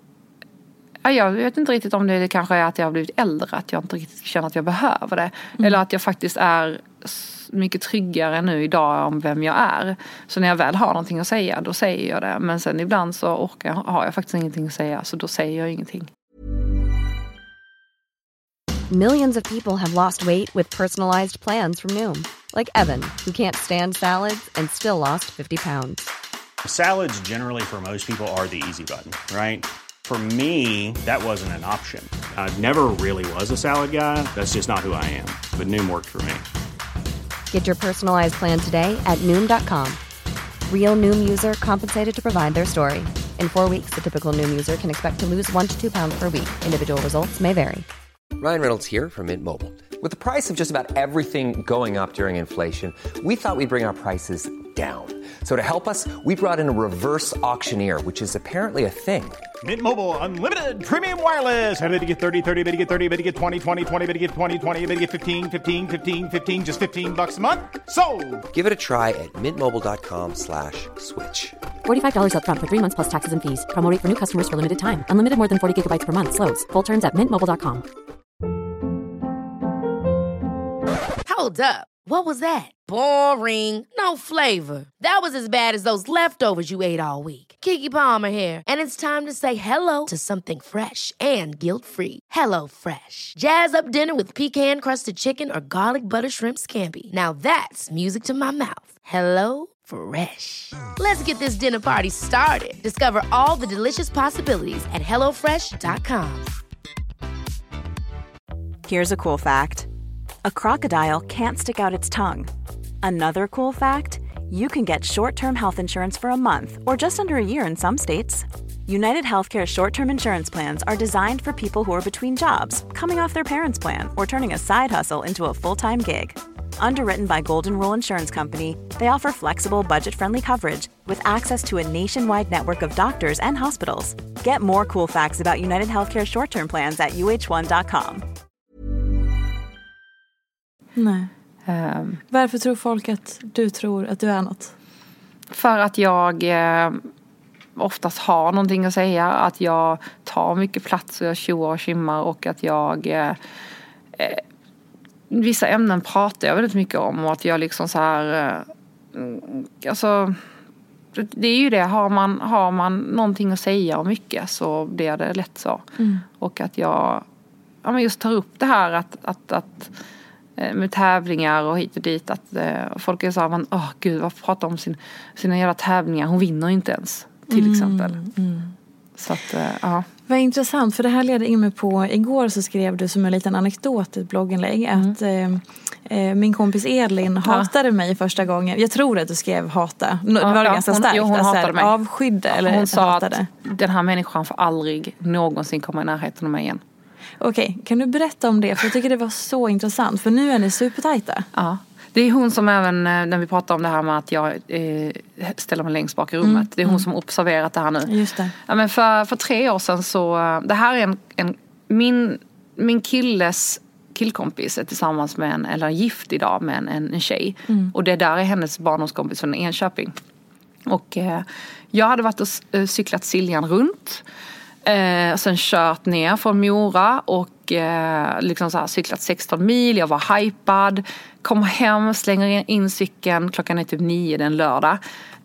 Jag vet inte riktigt om det kanske är att jag har blivit äldre. Att jag inte riktigt känner att jag behöver det. Mm. Eller att jag faktiskt är mycket tryggare nu idag om vem jag är. Så när jag väl har någonting att säga, då säger jag det. Men sen ibland så orkar jag, har jag faktiskt ingenting att säga. Så då säger jag ingenting. Millions of people have lost weight with personalized plans from Noom. Like Evan, who can't stand salads and still lost fifty pounds. Salads generally for most people are the easy button, right? For me, that wasn't an option. I never really was a salad guy. That's just not who I am. But Noom worked for me. Get your personalized plan today at Noom dot com. Real Noom user compensated to provide their story. In four weeks, the typical Noom user can expect to lose one to two pounds per week. Individual results may vary. Ryan Reynolds here from Mint Mobile. With the price of just about everything going up during inflation, we thought we'd bring our prices down. So to help us, we brought in a reverse auctioneer, which is apparently a thing. Mint Mobile Unlimited Premium Wireless. How to get thirty, thirty, how to get thirty, how to get twenty, twenty, twenty, how to get twenty, twenty, how to get fifteen, fifteen, fifteen, fifteen, just fifteen bucks a month? Sold! Give it a try at mintmobile.com slash switch. forty-five dollars up front for three months plus taxes and fees. Promo rate for new customers for limited time. Unlimited more than forty gigabytes per month. Slows full terms at mint mobile dot com. Hold up. What was that? Boring. No flavor. That was as bad as those leftovers you ate all week. Keke Palmer here, and it's time to say hello to something fresh and guilt-free. Hello Fresh. Jazz up dinner with pecan-crusted chicken or garlic butter shrimp scampi. Now that's music to my mouth. Hello Fresh. Let's get this dinner party started. Discover all the delicious possibilities at hello fresh dot com. Here's a cool fact. A crocodile can't stick out its tongue. Another cool fact, you can get short-term health insurance for a month or just under a year in some states. United Healthcare short-term insurance plans are designed for people who are between jobs, coming off their parents' plan, or turning a side hustle into a full-time gig. Underwritten by Golden Rule Insurance Company, they offer flexible, budget-friendly coverage with access to a nationwide network of doctors and hospitals. Get more cool facts about United Healthcare short-term plans at u h one dot com. Nej. Um, Varför tror folk att du tror att du är något? För att jag eh, oftast har någonting att säga. Att jag tar mycket plats och jag tjoar och kimmar. Och att jag... Eh, eh, vissa ämnen pratar jag väldigt mycket om. Och att jag liksom så här... Eh, alltså... Det är ju det. Har man, har man någonting att säga om mycket så blir det lätt så. Mm. Och att jag ja, men just tar upp det här att... att, att med tävlingar och hit och dit att eh, folk är så här, man, åh gud, vad pratar om sin, sina jävla tävlingar, hon vinner inte ens till mm, exempel mm. Så att, eh, ja. Vad intressant, för det här leder in mig på, igår så skrev du som en liten anekdot i ett blogginlägg mm. att eh, min kompis Elin hatade ja. mig första gången. Jag tror att du skrev hata. Det var ja, ganska hon, starkt. Jo, hon alltså, hatade mig. Avskydde eller hon sa hatade. Att den här människan får aldrig någonsin komma i närheten av mig igen. Okej, kan du berätta om det? För jag tycker det var så intressant. För nu är ni supertajta. Ja, det är hon som även när vi pratar om det här med att jag eh, ställer mig längst bak i rummet. Mm. Det är hon mm. som observerat det här nu. Just det. Ja, men för, för tre år sedan så, det här är en, en min, min killes killkompis är tillsammans med en, eller gift idag med en, en, en tjej. Mm. Och det där är hennes barndomskompis från Enköping. Och eh, jag hade varit och cyklat Siljan runt. Eh, och sen kört ner från Mora och eh, liksom så här cyklat sexton mil. Jag var hypad. Kommer hem, slänger in cykeln. Klockan är typ nio den lördag.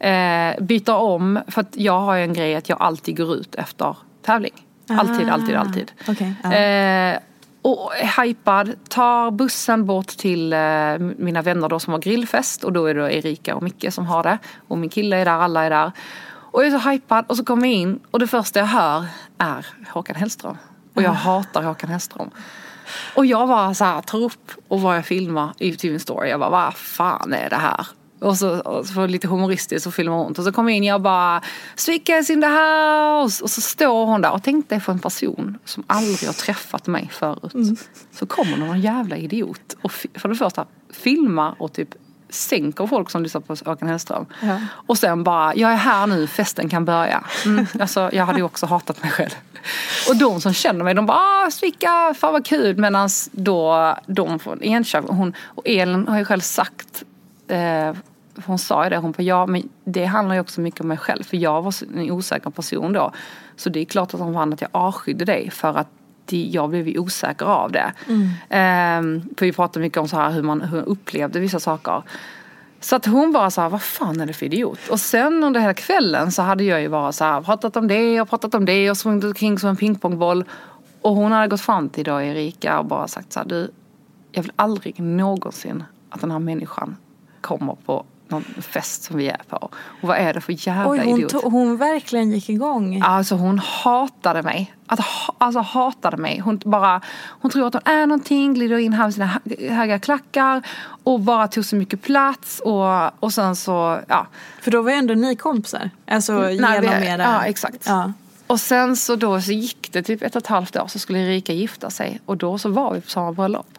Eh, byter om. För att jag har ju en grej att jag alltid går ut efter tävling. Alltid, ah, alltid, alltid. Okay, ah. eh, och är hypad. Tar bussen bort till eh, mina vänner då som har grillfest. Och då är det Erika och Micke som har det. Och min kille är där, alla är där. Och jag är så hypad och så kommer jag in och det första jag hör är Håkan Hellström. Och jag hatar Håkan Hellström. Och jag bara så här tar upp och vad jag filmar i T V Story. Jag bara, vad fan är det här? Och så, och så lite humoristiskt så filmar hon. Och så kommer jag in och jag bara, Svika is in the house. Och så står hon där och tänkte för en person som aldrig har träffat mig förut. Mm. Så kommer någon jävla idiot och för det första filmar och typ sänker folk som lyssnar på Håkan Hellström. Ja. Och sen bara, jag är här nu, festen kan börja. Mm. Alltså, jag hade ju också hatat mig själv. Och de som känner mig, de bara, ah, Svika, fan vad kul. Medan då, de från Enköping, hon, och Elin har ju själv sagt, eh, hon sa ju det, hon bara, ja, men det handlar ju också mycket om mig själv. För jag var en osäker person då. Så det är klart att hon vann att jag avskydde dig för att jag blev ju osäker av det. Mm. Um, för vi pratade mycket om så här hur man, hur man upplevde vissa saker. Så att hon bara så här, vad fan är det för idiot? Och sen under hela kvällen så hade jag ju bara så här, pratat om det och pratat om det och svungt kring som en pingpongboll. Och hon hade gått fram till då Erika och bara sagt så här, du, jag vill aldrig någonsin att den här människan kommer på någon fest som vi är på. Och vad är det för jävla Oj, hon idiot? To- hon verkligen gick igång. Alltså hon hatade mig. Att, alltså hatade mig. Hon bara, hon tror att hon är någonting, glider in här med sina höga klackar och bara tog så mycket plats och, och sen så, ja. För då var ju ändå ni kompisar. Alltså Nej, genom vi, era... Ja, exakt. Ja. Och sen så då så gick det typ ett och ett halvt år så skulle Erika gifta sig. Och då så var vi på samma bröllop.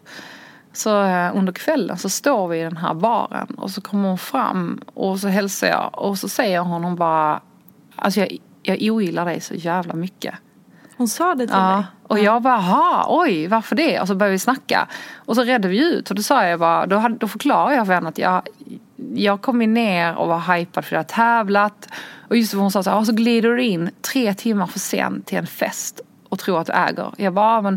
Så eh, under kvällen så står vi i den här baren och så kommer hon fram och så hälsar jag och så säger hon, hon bara, alltså jag, jag ogillar dig så jävla mycket. Hon sa det till ja, dig? Och jag bara, ha, oj, varför det? Och så började vi snacka. Och så redde vi ut och då sa jag bara, då, hade, då förklarade jag för henne att jag, jag kom ner och var hypad för att jag tävlat. Och just för hon sa så här, så glider du in tre timmar för sent till en fest och tror att du äger. Jag bara, men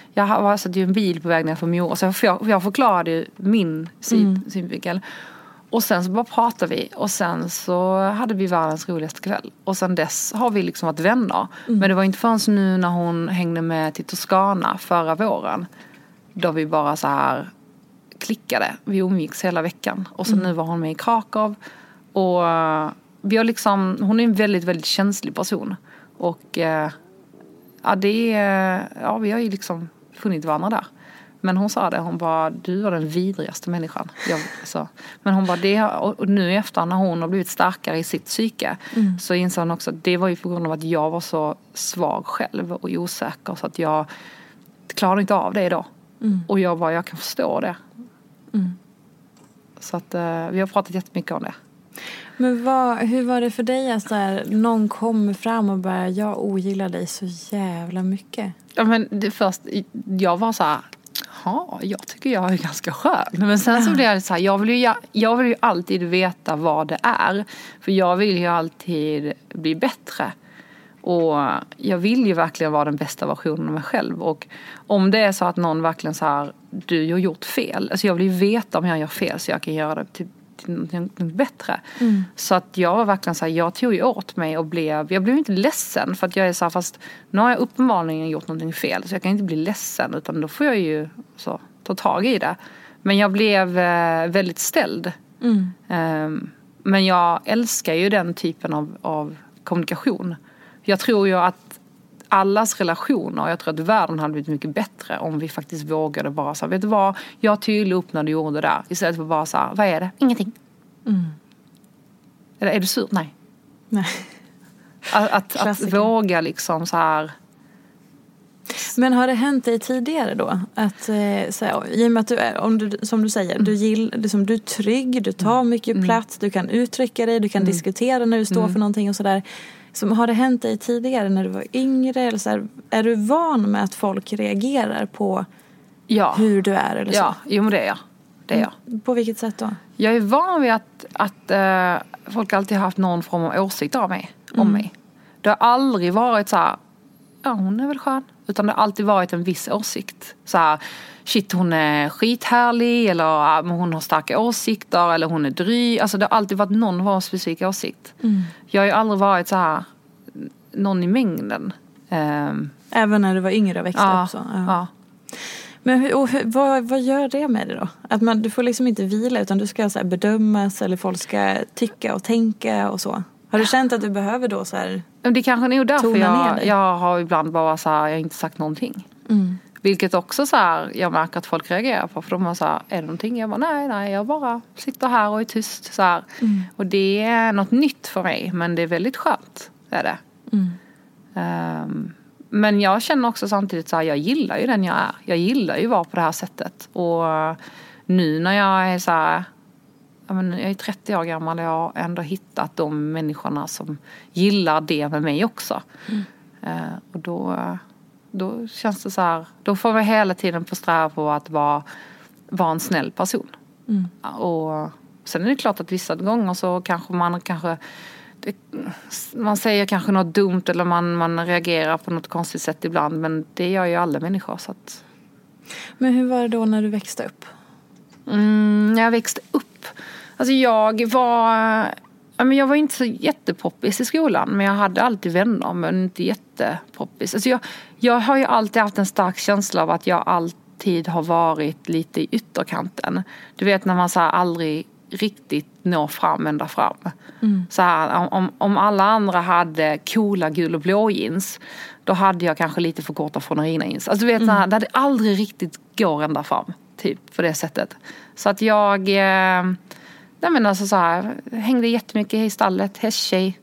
jag var satt ju en bil på väg ner från Mora. Så jag, jag förklarade ju min syn, mm. synvinkel. Och sen så bara pratade vi. Och sen så hade vi världens roligaste kväll. Och sen dess har vi liksom varit vänner. Mm. Men det var inte förrän nu när hon hängde med till Toscana förra våren. Då vi bara så här klickade. Vi umgicks hela veckan. Och så mm. nu var hon med i Krakow. Och vi har liksom, hon är en väldigt, väldigt känslig person. Och ja, det är, ja, vi har ju liksom funnit varandra där. Men hon sa det, hon bara, du var den vidrigaste människan. Jag, så. Men hon bara, det, och nu efter när hon har blivit starkare i sitt psyke mm. så insåg hon också att det var ju på grund av att jag var så svag själv och osäker. Så att jag klarade inte av det idag. Mm. Och jag bara, jag kan förstå det. Mm. Så att vi har pratat jättemycket om det. Men vad, hur var det för dig att där, någon kommer fram och bara, jag ogillar dig så jävla mycket? Ja, men det först, jag var så här, ja, jag tycker jag är ganska skön. Men sen så blev det så här, jag vill, ju, jag vill ju alltid veta vad det är. För jag vill ju alltid bli bättre. Och jag vill ju verkligen vara den bästa versionen av mig själv. Och om det är så att någon verkligen så här, du har gjort fel. Alltså jag vill ju veta om jag gör fel så jag kan göra det till något bättre. Mm. Så att jag var verkligen så här, jag tog ju åt mig och blev, jag blev inte ledsen för att jag är så här, fast nu har jag uppenbarligen gjort någonting fel så jag kan inte bli ledsen utan då får jag ju så ta tag i det. Men jag blev eh, väldigt ställd. Mm. Um, men jag älskar ju den typen av, av kommunikation. Jag tror ju att allas relationer, och jag tror att världen hade blivit mycket bättre om vi faktiskt vågade bara så här, vet du vad, jag tydde upp när du gjorde det där istället för bara så här, vad är det? Ingenting. Mm. Eller är du sur? Nej. Nej. Att, att, att våga liksom så här. Men har det hänt dig tidigare då? Att, så här, i och med att du är, om du, som du säger, mm. du, gill, liksom, du är trygg, du tar mycket mm. plats, du kan uttrycka dig, du kan mm. diskutera när du står mm. för någonting och sådär. Som har det hänt dig tidigare när du var yngre? Eller så här, är du van med att folk reagerar på ja. hur du är? Eller så? Ja, jo, men det är jag. Det är jag. På vilket sätt då? Jag är van vid att, att äh, folk alltid har haft någon form av åsikt av mig, om mm. mig. Det har aldrig varit så här, ja, hon är väl skön. Utan det har alltid varit en viss åsikt. Så här, shit, hon är skithärlig. Eller hon har starka åsikter. Eller hon är dryg. Alltså det har alltid varit någon form av specifik åsikt. Mm. Jag har ju aldrig varit så här, någon i mängden. Um, Även när du var yngre och växte ja, upp så? Ja. Ja. Men hur, och hur, vad, vad gör det med dig då? Att man, du får liksom inte vila utan du ska så här bedömas. Eller folk ska tycka och tänka och så. Har du känt att du behöver då så här det kanske är nog därför jag, jag har ibland bara så här, jag har inte sagt någonting. Mm. Vilket också så här, jag märker att folk reagerar på. För de har så här, är det någonting? Jag bara, nej, nej, jag bara sitter här och är tyst. Så här. Mm. Och det är något nytt för mig. Men det är väldigt skönt, är det. Mm. Um, men jag känner också samtidigt så här, jag gillar ju den jag är. Jag gillar ju att vara på det här sättet. Och nu när jag är så här, jag är trettio år gammal och jag har ändå hittat de människorna som gillar det med mig också. Mm. Uh, och då, då känns det så här, då får vi hela tiden på sträva på att vara, vara en snäll person. Mm. Och sen är det klart att vissa gånger så kanske man kanske det, man säger kanske något dumt eller man, man reagerar på något konstigt sätt ibland, men det gör ju alla människor. Så att... Men hur var det då när du växte upp? Mm, när jag växte upp alltså jag var jag var inte så jättepoppis i skolan, men jag hade alltid vänner, men inte jättepoppis. Alltså jag, jag har ju alltid haft en stark känsla av att jag alltid har varit lite i ytterkanten. Du vet när man så här aldrig riktigt når fram ända fram. Mm. Så här, om, om alla andra hade coola gul och blå jeans, då hade jag kanske lite för korta från rina jeans. Alltså du vet, mm. så här, det hade aldrig riktigt går ända fram, typ på det sättet. Så att jag eh, nej men alltså så här, hängde jättemycket i stallet, hästtjej,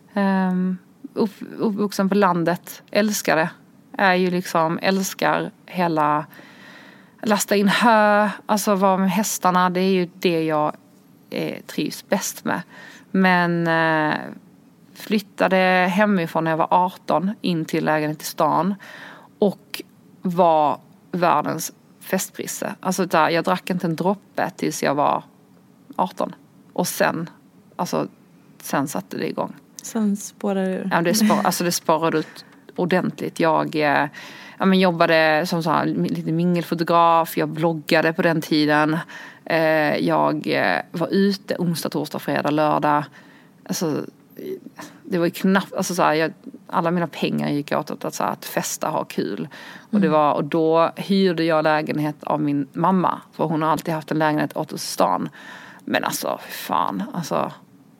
um, upp, uppvuxen på landet, älskade, är ju liksom, älskar hela, lasta in hö, alltså vara med hästarna, det är ju det jag eh, trivs bäst med. Men eh, flyttade hemifrån när jag var arton in till lägenhet i stan och var världens festprisse. Alltså där, jag drack inte en droppe tills jag var arton. Och sen, alltså, sen satte det igång. Sen spårade du? Ja, det, spår, alltså det spårade ut ordentligt. Jag eh, ja, men jobbade som så här, lite mingelfotograf, jag bloggade på den tiden. Eh, jag eh, var ute onsdag, torsdag, fredag, lördag. Alltså, det var ju knappt, alltså så här, jag, alla mina pengar gick åt att, att, att festa, ha kul. Mm. Och, det var, och då hyrde jag lägenhet av min mamma. För hon har alltid haft en lägenhet åt oss i stan. Men alltså, fan, alltså...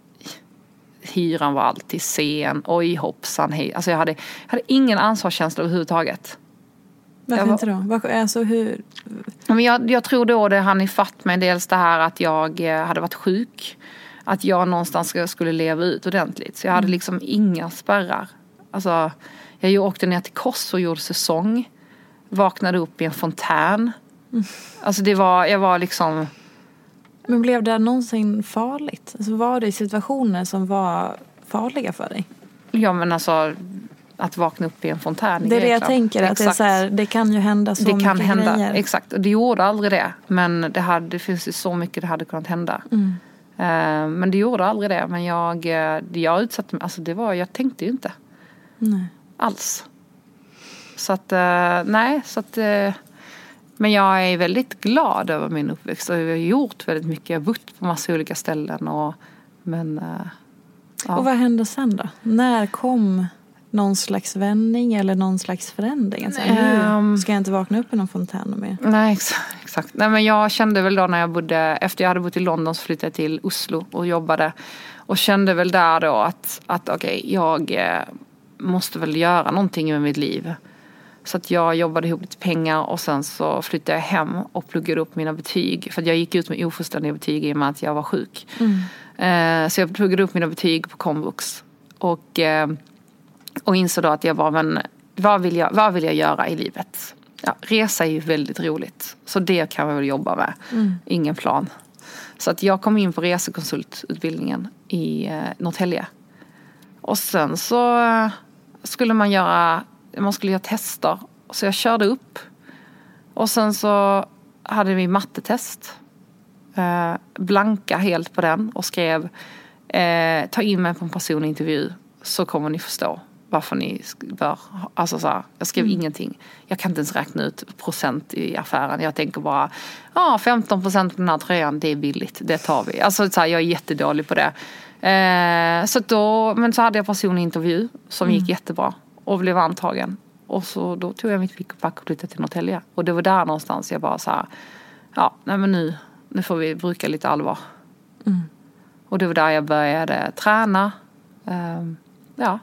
Hyran var alltid sen. Oj, hoppsan, hej. Alltså jag hade, jag hade ingen ansvarskänsla överhuvudtaget. Varför var, inte då? Alltså hur... Men jag, jag tror då det hann ifatt mig dels det här att jag hade varit sjuk. Att jag någonstans skulle leva ut ordentligt. Så jag hade liksom inga spärrar. Alltså, jag åkte ner till Kos och gjorde säsong. Vaknade upp i en fontän. Mm. Alltså det var, jag var liksom... Men blev det någonsin farligt? Alltså var det situationer som var farliga för dig? Ja, men alltså att vakna upp i en fontän. Det är det jag tänker, att det, är så här, det kan ju hända så det mycket kan hända, grejer. Exakt, och det gjorde aldrig det. Men det, hade, det finns ju så mycket det hade kunnat hända. Mm. Uh, men det gjorde aldrig det. Men jag, jag utsatte mig, alltså det var, jag tänkte ju inte. Nej. Alls. Så att, uh, nej, så att... Uh, Men jag är väldigt glad över min uppväxt. Och jag har gjort väldigt mycket. Jag har bott på massa olika ställen. Och, men, ja. Och vad hände sen då? När kom någon slags vändning eller någon slags förändring? Alltså, um, nu ska jag inte vakna upp i någon fontän mer. Nej, exakt. exakt. Nej, men jag kände väl då när jag bodde... Efter jag hade bott i London så flyttade jag till Oslo och jobbade. Och kände väl där då att, att okej, okay, jag måste väl göra någonting med mitt liv. Så att jag jobbade ihop lite pengar och sen så flyttade jag hem och pluggade upp mina betyg. För att jag gick ut med ofullständiga betyg i och med att jag var sjuk. Mm. Eh, så jag pluggade upp mina betyg på komvux. Och, eh, och insåg då att jag var, men vad vill jag, vad vill jag göra i livet? Ja, resa är ju väldigt roligt. Så det kan jag väl jobba med. Mm. Ingen plan. Så att jag kom in på resekonsultutbildningen i eh, Norrtälje. Och sen så eh, skulle man göra... Man skulle göra tester. Så jag körde upp. Och sen så hade vi mattetest. Eh, blanka helt på den. Och skrev. Eh, ta in mig på en personintervju. Så kommer ni förstå. Varför ni bör. Alltså så här, jag skrev mm. ingenting. Jag kan inte ens räkna ut procent i affären. Jag tänker bara. Ja ah, femton procent på den här tröjan. Det är billigt. Det tar vi. Alltså så här, jag är jättedålig på det. Eh, så då. Men så hade jag personintervju. Som mm. gick jättebra. Och blev antagen. Och så då tog jag mitt pick och pack och flyttade till Norrtälje. Och det var där någonstans jag bara så här. Ja, nej men nu, nu får vi bruka lite allvar. Mm. Och det var där jag började träna. Um, ja.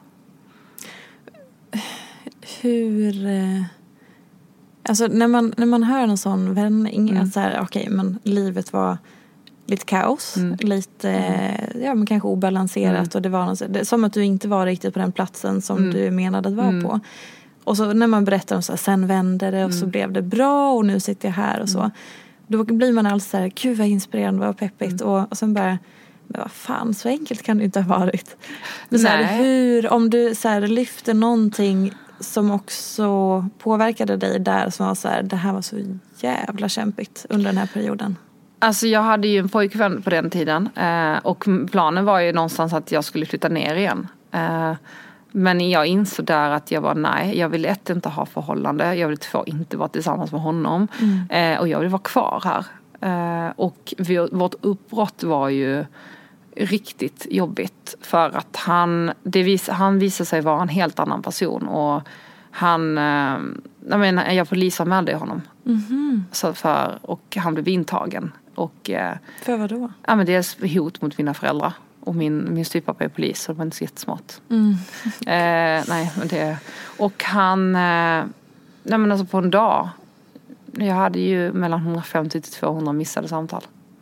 Hur... Alltså när man, när man hör en sån vändning. Mm. Att så här, okej, okay, men livet var... Lite kaos, mm. lite mm. ja men kanske obalanserat mm. och det var något, det, som att du inte var riktigt på den platsen som mm. du menade att vara mm. på. Och så när man berättar om så här, sen vände det och mm. så blev det bra och nu sitter jag här och så. Mm. Då blir man alltså så här, gud vad inspirerande, vad peppigt mm. och, och sen bara, men vad fan, så enkelt kan det inte ha varit. Men så här, hur, om du så här, lyfter någonting som också påverkade dig där som var så här, det här var så jävla kämpigt under den här perioden. Alltså jag hade ju en pojkvän på den tiden eh, och planen var ju någonstans att jag skulle flytta ner igen. Eh, men jag insåg där att jag var nej, jag vill ett inte ha förhållande, jag vill två inte vara tillsammans med honom mm. eh, och jag vill vara kvar här. Eh, och vi, vårt uppbrott var ju riktigt jobbigt för att han, det vis, han visade sig vara en helt annan person och han, eh, jag menar, jag polisanmälde honom mm-hmm. så för, och han blev intagen. Och, eh, för vad då? Ja, men dels hot mot mina föräldrar. Och min, min styvpappa är polis så det var inte så jättesmart. Mm. eh, nej, men det... Och han... Eh, nej men alltså på en dag. Jag hade ju mellan hundrafemtio till tvåhundra missade samtal.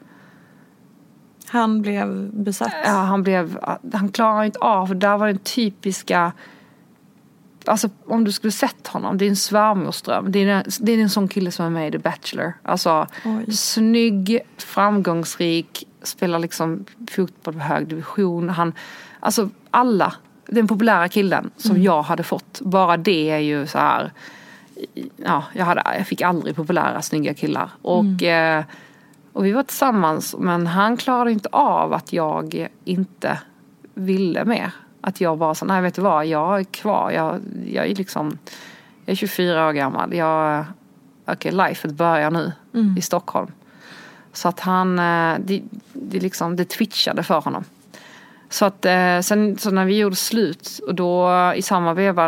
Han blev besatt? Ja, han blev... Han klarade inte av. Där var den typiska... Alltså om du skulle sett honom, det är en svärmorsdröm. Det är en, det är en sån kille som är med i The Bachelor. Alltså Oj. Snygg, framgångsrik, spelar liksom fotboll på hög division. Han, alltså alla, den populära killen som mm. jag hade fått. Bara det är ju så här. Ja, jag, hade, jag fick aldrig populära, snygga killar. Och, mm. eh, och vi var tillsammans, men han klarade inte av att jag inte ville mer. Att jag var så, nej vet du vad, jag är kvar. Jag, jag är liksom, jag är tjugofyra år gammal. Jag, okej, okay, lifet börjar nu mm. i Stockholm. Så att han, det, det, liksom, det twitchade för honom. Så att sen så när vi gjorde slut och då i samma veva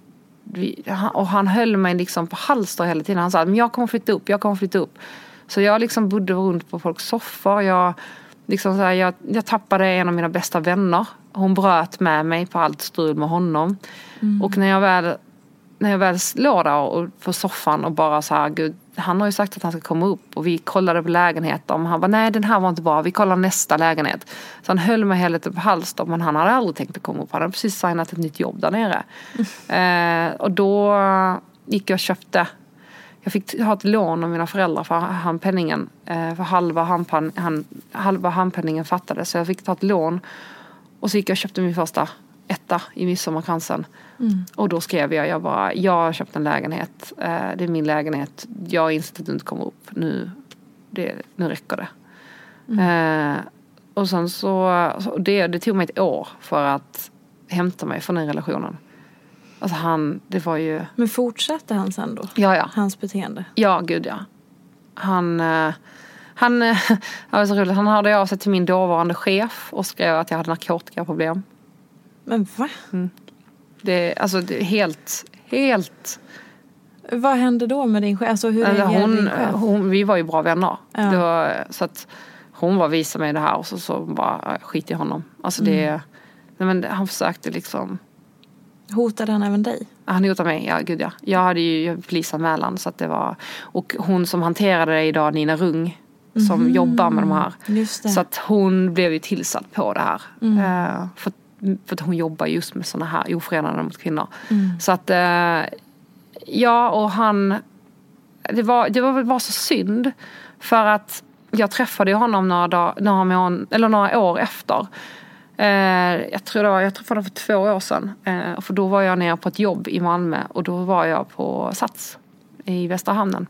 vi, och han höll mig liksom på halster hela tiden. Han sa, men jag kommer flytta upp, jag kommer flytta upp. Så jag liksom bodde runt på folks soffor. Jag, liksom så här, jag, jag tappade en av mina bästa vänner. Hon bröt med mig på allt strul med honom. Mm. Och när jag väl när jag väl låg där på soffan och bara så här, gud, han har ju sagt att han ska komma upp och vi kollade på lägenheten och han bara, nej den här var inte bra, vi kollar nästa lägenhet. Så han höll mig hela tiden på halster, men han hade aldrig tänkt att komma upp, han hade precis signat ett nytt jobb där nere. Mm. Eh, och då gick jag och köpte, jag fick ha ett lån av mina föräldrar för handpenningen, eh, för halva, handpan, han, halva handpenningen fattades, så jag fick ta ett lån och så gick jag och köpte min första etta i midsommarkransen. Mm. Och då skrev jag, jag bara, jag har köpt en lägenhet. Eh, det är min lägenhet. Jag har insett att du inte kommer upp. Nu, det, nu räcker det. Mm. Eh, och sen så, så det, det tog mig ett år för att hämta mig från den relationen. Alltså han, det var ju... Men fortsatte han sen då? Ja, ja. Hans beteende? Ja, gud ja. Han... Eh, han, eh, var så roligt. Han hörde av sig till min dåvarande chef och skrev att jag hade narkotikaproblem. Men va? Mm. Det, alltså det är helt, helt... Vad hände då med din chef? Alltså hur reagerade hon, din chef? Hon, vi var ju bra vänner. Ja. Det var, så att hon var visade mig det här och så, så bara skit i honom. Alltså det... Mm. Nej, men han försökte liksom... Hotade han även dig? Han hotade mig, ja gud ja. Jag hade ju polisanmälan så att det var... Och hon som hanterade det idag, Nina Rung, som mm. jobbar med de här. Just det. Så att hon blev ju tillsatt på det här. Mm. Uh, för För att hon jobbar just med såna här ofredanden mot kvinnor. Mm. Så att, eh, ja och han, det var, det var, var så synd. För att jag träffade honom några, dag, några, mån, eller några år efter. Eh, jag tror det var, jag träffade honom för två år sedan. Eh, för då var jag nere på ett jobb i Malmö. Och då var jag på Sats i Västra hamnen.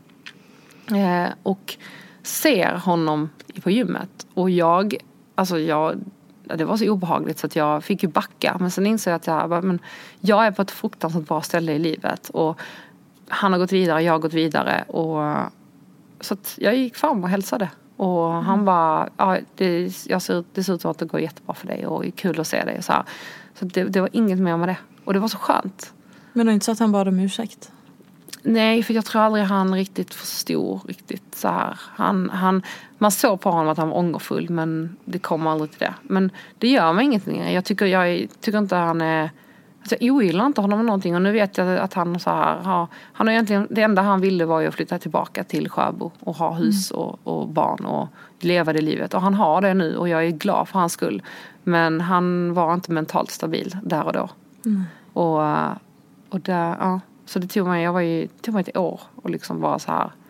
Eh, och ser honom på gymmet. Och jag, alltså jag... Det var så obehagligt så att jag fick ju backa. Men sen insåg jag att jag, men jag är på ett fruktansvärt bra ställe i livet. Och han har gått vidare, jag har gått vidare. Och, så att jag gick fram och hälsade. Och mm. han bara, ja, det, jag ser, det ser ut att det går jättebra för dig. Och det är kul att se dig. Och så här. Så det, det var inget mer med det. Och det var så skönt. Men det är inte så att han bad om ursäkt? Nej, för jag tror aldrig han riktigt förstod riktigt så här. Han, han, man såg på honom att han var ångerfull, men det kom aldrig till det. Men det gör mig ingenting. Jag tycker, jag tycker inte han är... Alltså jag ogillar inte honom med någonting. Och nu vet jag att han så här har... Han har egentligen, det enda han ville var ju att flytta tillbaka till Sjöbo och ha hus mm. och, och barn och leva det livet. Och han har det nu och jag är glad för hans skull. Men han var inte mentalt stabil där och då. Mm. Och, och där, ja... Så det tog mig, jag var ju, det tog mig ett år och liksom var så här.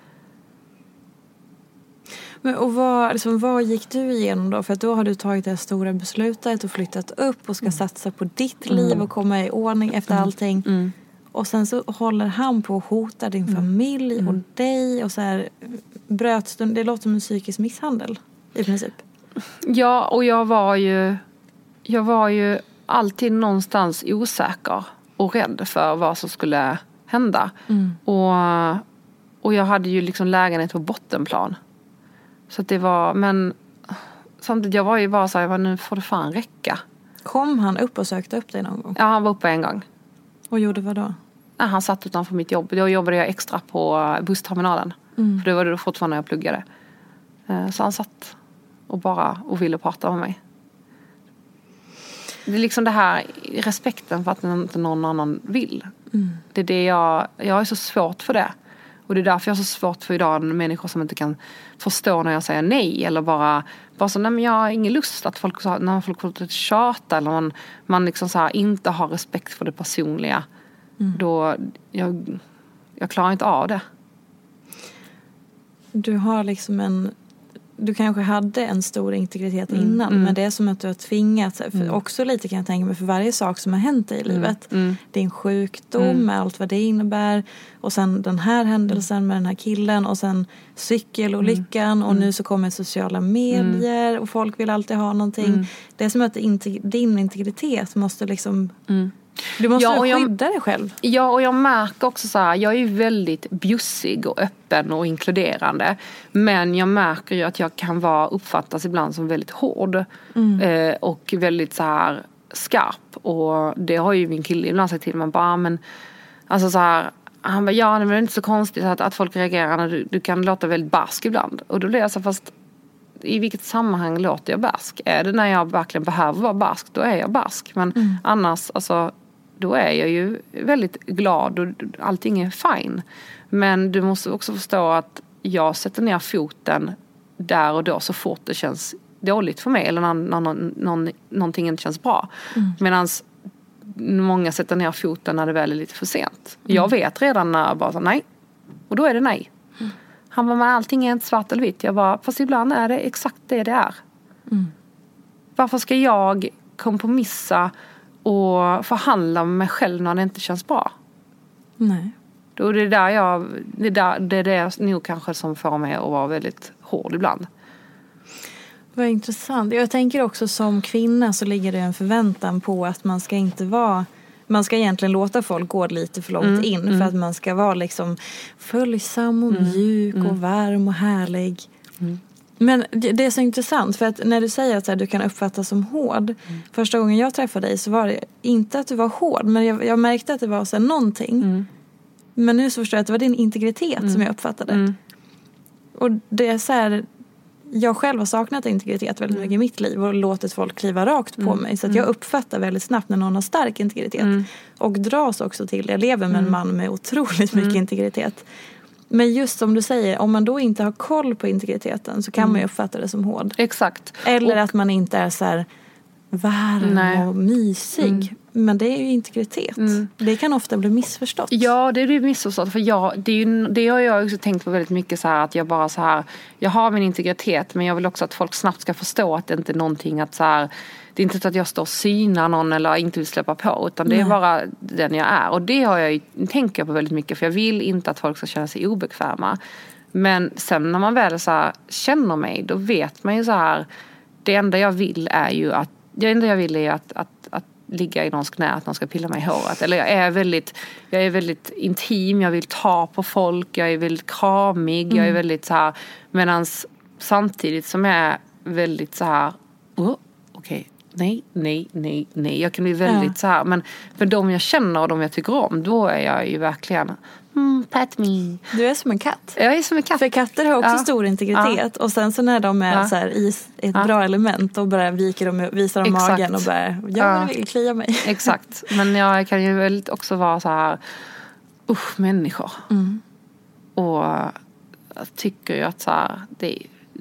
Men och vad, liksom, vad gick du igenom då? För att då har du tagit det stora beslutet och flyttat upp och ska mm. satsa på ditt liv mm. och komma i ordning efter mm. allting. Mm. Och sen så håller han på att hota din mm. familj mm. och dig och så här brötstund. Det låter som en psykisk misshandel i princip. Ja, och jag var ju, jag var ju alltid någonstans osäker och rädd för vad som skulle hända. Mm. Och, och jag hade ju liksom lägenhet på bottenplan. Så att det var, men samtidigt jag var ju bara så här, nu får det fan räcka. Kom han upp och sökte upp dig någon gång? Ja, han var uppe en gång. Och gjorde vad då? Ja, han satt utanför mitt jobb. Då jobbade jag extra på bussterminalen. Mm. För det var det fortfarande när jag pluggade. Så han satt och bara och ville prata med mig. Det är liksom det här respekten för att inte någon annan vill. Mm. Det är det jag, jag är så svårt för det. Och det är därför jag är så svårt för idag människor som inte kan förstå när jag säger nej. Eller bara, bara så, nej men jag har ingen lust att folk, när folk får ett tjata. Eller man, man liksom så här inte har respekt för det personliga. Mm. Då, jag, jag klarar inte av det. Du har liksom en du kanske hade en stor integritet mm, innan. mm. Men det är som att du har tvingats. För Mm. också lite kan jag tänka mig för varje sak som har hänt i livet. Mm. Din sjukdom, Mm. allt vad det innebär. Och sen den här händelsen med den här killen. Och sen cykelolyckan. Mm. Och nu så kommer sociala medier. Och folk vill alltid ha någonting. Mm. Det är som att integ- din integritet måste liksom... Mm. Du måste Ja, och jag- skydda dig själv. Ja, och jag märker också så här, jag är ju väldigt bjussig och öppen och inkluderande. Men jag märker ju att jag kan vara, uppfattas ibland som väldigt hård. Mm. Eh, och väldigt så här skarp. Och det har ju min kille ibland sagt till mig. Bara, men, alltså så här, han bara, ja, men det är inte så konstigt att, att folk reagerar när du, du kan låta väldigt barsk ibland. Och då blir jag så, fast i vilket sammanhang låter jag barsk? Är det när jag verkligen behöver vara barsk, då är jag barsk. Men Mm. annars, alltså... då är jag ju väldigt glad och allting är fine. Men du måste också förstå att jag sätter ner foten där och då så fort det känns dåligt för mig. Eller när, när någon, någon, någonting inte känns bra. Mm. Medan många sätter ner foten när det väl är lite för sent. Mm. Jag vet redan när jag bara så, nej. Och då är det nej. Mm. Han bara, men allting är inte svart eller vitt. Jag bara, fast ibland är det exakt det det är. Mm. Varför ska jag kompromissa och förhandla med mig själv när det inte känns bra? Nej. Då är det där jag, det är där, det är det nog kanske som får mig att vara väldigt hård ibland. Vad intressant. Jag tänker också som kvinna så ligger det en förväntan på att man ska inte vara... Man ska egentligen låta folk gå lite för långt mm, in. Mm. För att man ska vara liksom följsam och mjuk mm. och varm och härlig. Mm. Men det är så intressant. För att när du säger att så här, du kan uppfattas som hård. Mm. Första gången jag träffade dig så var det inte att du var hård. Men jag, jag märkte att det var så här, någonting. Mm. Men nu så förstår jag att det var din integritet mm. som jag uppfattade. Mm. Och det är så här... Jag själv har saknat integritet väldigt mycket i mitt liv och låtit folk kliva rakt på mm. mig. Så att jag uppfattar väldigt snabbt när någon har stark integritet. Mm. Och dras också till. Jag lever med en mm. man med otroligt mycket mm. integritet. Men just som du säger, om man då inte har koll på integriteten så kan mm. man ju uppfatta det som hård. Exakt. Eller och... att man inte är så här varm Nej. och mysig. Mm. Men det är ju integritet. Mm. Det kan ofta bli missförstått. Ja, det är ju missförstått. För jag, det, är ju, det har jag också tänkt på väldigt mycket så här, att jag bara så här, jag har min integritet men jag vill också att folk snabbt ska förstå att det inte är någonting att så här, det är inte så att jag står och synar någon eller inte vill släppa på, utan det är Nej. bara den jag är. Och det har jag ju, tänker på väldigt mycket, för jag vill inte att folk ska känna sig obekväma. Men sen när man väl så här, känner mig, då vet man ju så här, det enda jag vill är ju att det enda jag vill är att, att, att ligga i någons knä, att någon ska pilla mig i håret. Eller jag är väldigt, jag är väldigt intim, jag vill ta på folk, jag är väldigt kramig, mm. jag är väldigt så här, medans samtidigt som jag är väldigt så här, oh, okej, okay. nej, nej, nej, nej. Jag kan bli väldigt ja. så här, men för de jag känner och de jag tycker om, då är jag ju verkligen mm, pat me. Du är som en katt. Jag är som en katt. För katter har också ja. stor integritet. Ja. Och sen så när de är ja. så här, i ett ja. bra element, då bara viker de, visar de Exakt. magen och bara, jag ja. vill klia mig. Exakt. Men jag kan ju väldigt också vara så här, usch, människor. Mm. Och jag tycker ju att så här, det